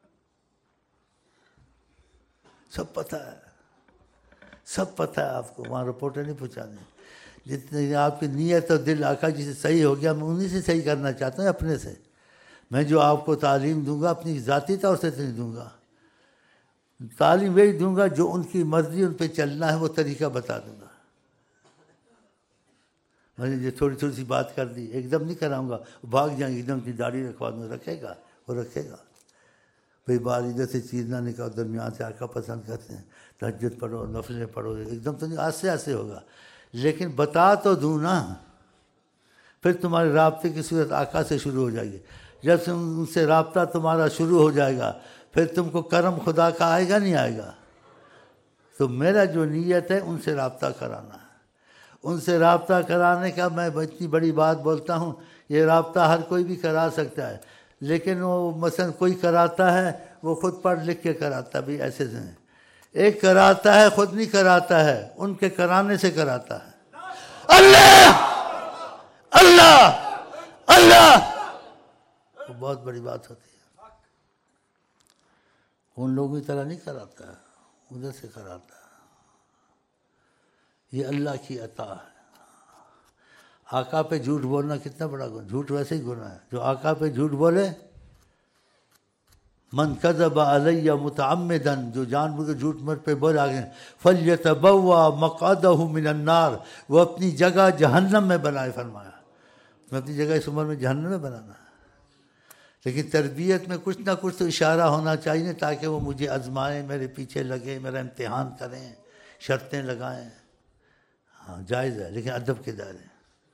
سب پتہ ہے، سب پتہ ہے آپ کو، وہاں رپورٹیں نہیں پہنچانے۔ جتنے آپ کی نیت اور دل آقا جی سے صحیح ہو گیا، میں انہیں سے صحیح کرنا چاہتا ہوں، اپنے سے۔ میں جو آپ کو تعلیم دوں گا اپنی ذاتی طور سے نہیں دوں گا، تعلیم وہی دوں گا جو ان کی مرضی، ان پہ چلنا ہے وہ طریقہ بتا دوں گا۔ میں نے جو تھوڑی تھوڑی سی بات کر دی، ایک دم نہیں کراؤں گا، بھاگ جائیں گے، ایک دم کی داڑھی رکھوا دوں، رکھے گا وہ رکھے گا۔ بھئی بار ادھر سے چیز نہ نکال، درمیان سے آقا پسند کرتے ہیں، تہجد پڑھو، نفلیں پڑھو، ایک دم تو نہیں، آستے آستے ہوگا، لیکن بتا تو دوں نا۔ پھر تمہارے رابطے کی صورت آقا سے شروع ہو جائے گی۔ جب سے ان سے رابطہ تمہارا شروع ہو جائے گا، پھر تم کو کرم خدا کا آئے گا نہیں آئے گا؟ تو میرا جو نیت ہے ان سے رابطہ کرانا ہے۔ ان سے رابطہ کرانے کا میں اتنی بڑی بات بولتا ہوں، یہ رابطہ ہر کوئی بھی کرا سکتا ہے، لیکن وہ مثلا کوئی کراتا ہے وہ خود پڑھ لکھ کے کراتا بھی، ایسے سے ایک کراتا ہے خود نہیں کراتا ہے، ان کے کرانے سے کراتا ہے۔ اللہ اللہ اللہ، وہ بہت بڑی بات ہوتی ہے۔ ان لوگوں کی طرح نہیں کراتا ہے، ادھر سے کراتا ہے۔ یہ اللہ کی عطا ہے۔ آقا پہ جھوٹ بولنا کتنا بڑا گناہ، جھوٹ ویسے ہی گناہ ہے۔ جو آقا پہ جھوٹ بولے، من کذب علی متعمدا، جو جان بوجھ کے جھوٹ مر پہ بول آگے، فلیتبوا مقعدہ من النار، وہ اپنی جگہ جہنم میں بنائے، فرمایا میں اپنی جگہ اس عمر میں جہنم میں بنانا ہے۔ لیکن تربیت میں کچھ نہ کچھ تو اشارہ ہونا چاہیے تاکہ وہ مجھے آزمائیں، میرے پیچھے لگیں، میرا امتحان کریں، شرطیں لگائیں۔ ہاں جائز ہے، لیکن ادب کے دائرے،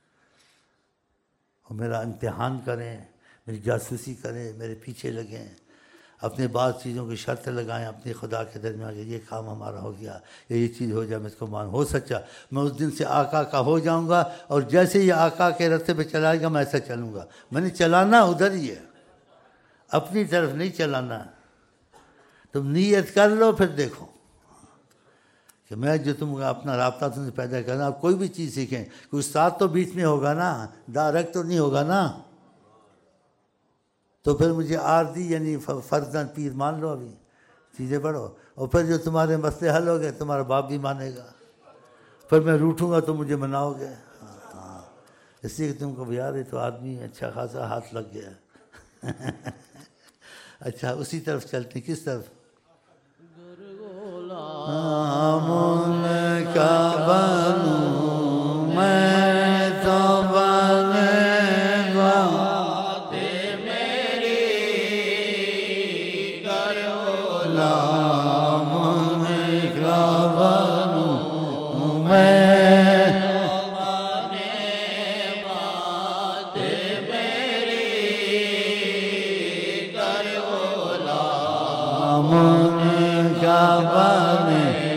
وہ میرا امتحان کریں، میری جاسوسی کریں، میرے پیچھے لگیں، اپنے بعض چیزوں کی شرط لگائیں اپنے خدا کے درمیان کہ یہ کام ہمارا ہو گیا، یا یہ چیز ہو جائے، میں اس کو مان ہو سچا، میں اس دن سے آقا کا ہو جاؤں گا، اور جیسے ہی آقا کے رستے پہ چلائے گا میں ایسا چلوں گا۔ میں نے چلانا ادھر ہی ہے، اپنی طرف نہیں چلانا۔ تم نیت کر لو، پھر دیکھو کہ میں جو تم اپنا رابطہ تم سے پیدا کرنا، آپ کوئی بھی چیز سیکھیں، کوئی استاد تو بیچ میں ہوگا نا، ڈائریکٹ تو نہیں ہوگا نا، تو پھر مجھے عارضی یعنی فرضاً پیر مان لو، ابھی چیزیں پڑھو، اور پھر جو تمہارے مسئلے حل ہو گئے تمہارا باپ بھی مانے گا، پھر میں روٹھوں گا تو مجھے مناؤ گے۔ ہاں، اس لیے کہ تم کو یار یہ تو آدمی اچھا خاصا ہاتھ لگ گیا۔ اچھا اسی طرف چلتے ہیں، کس طرف؟ غلام کا بنوں میں تو بنے گا، غلام کا بنوں میں کا بنے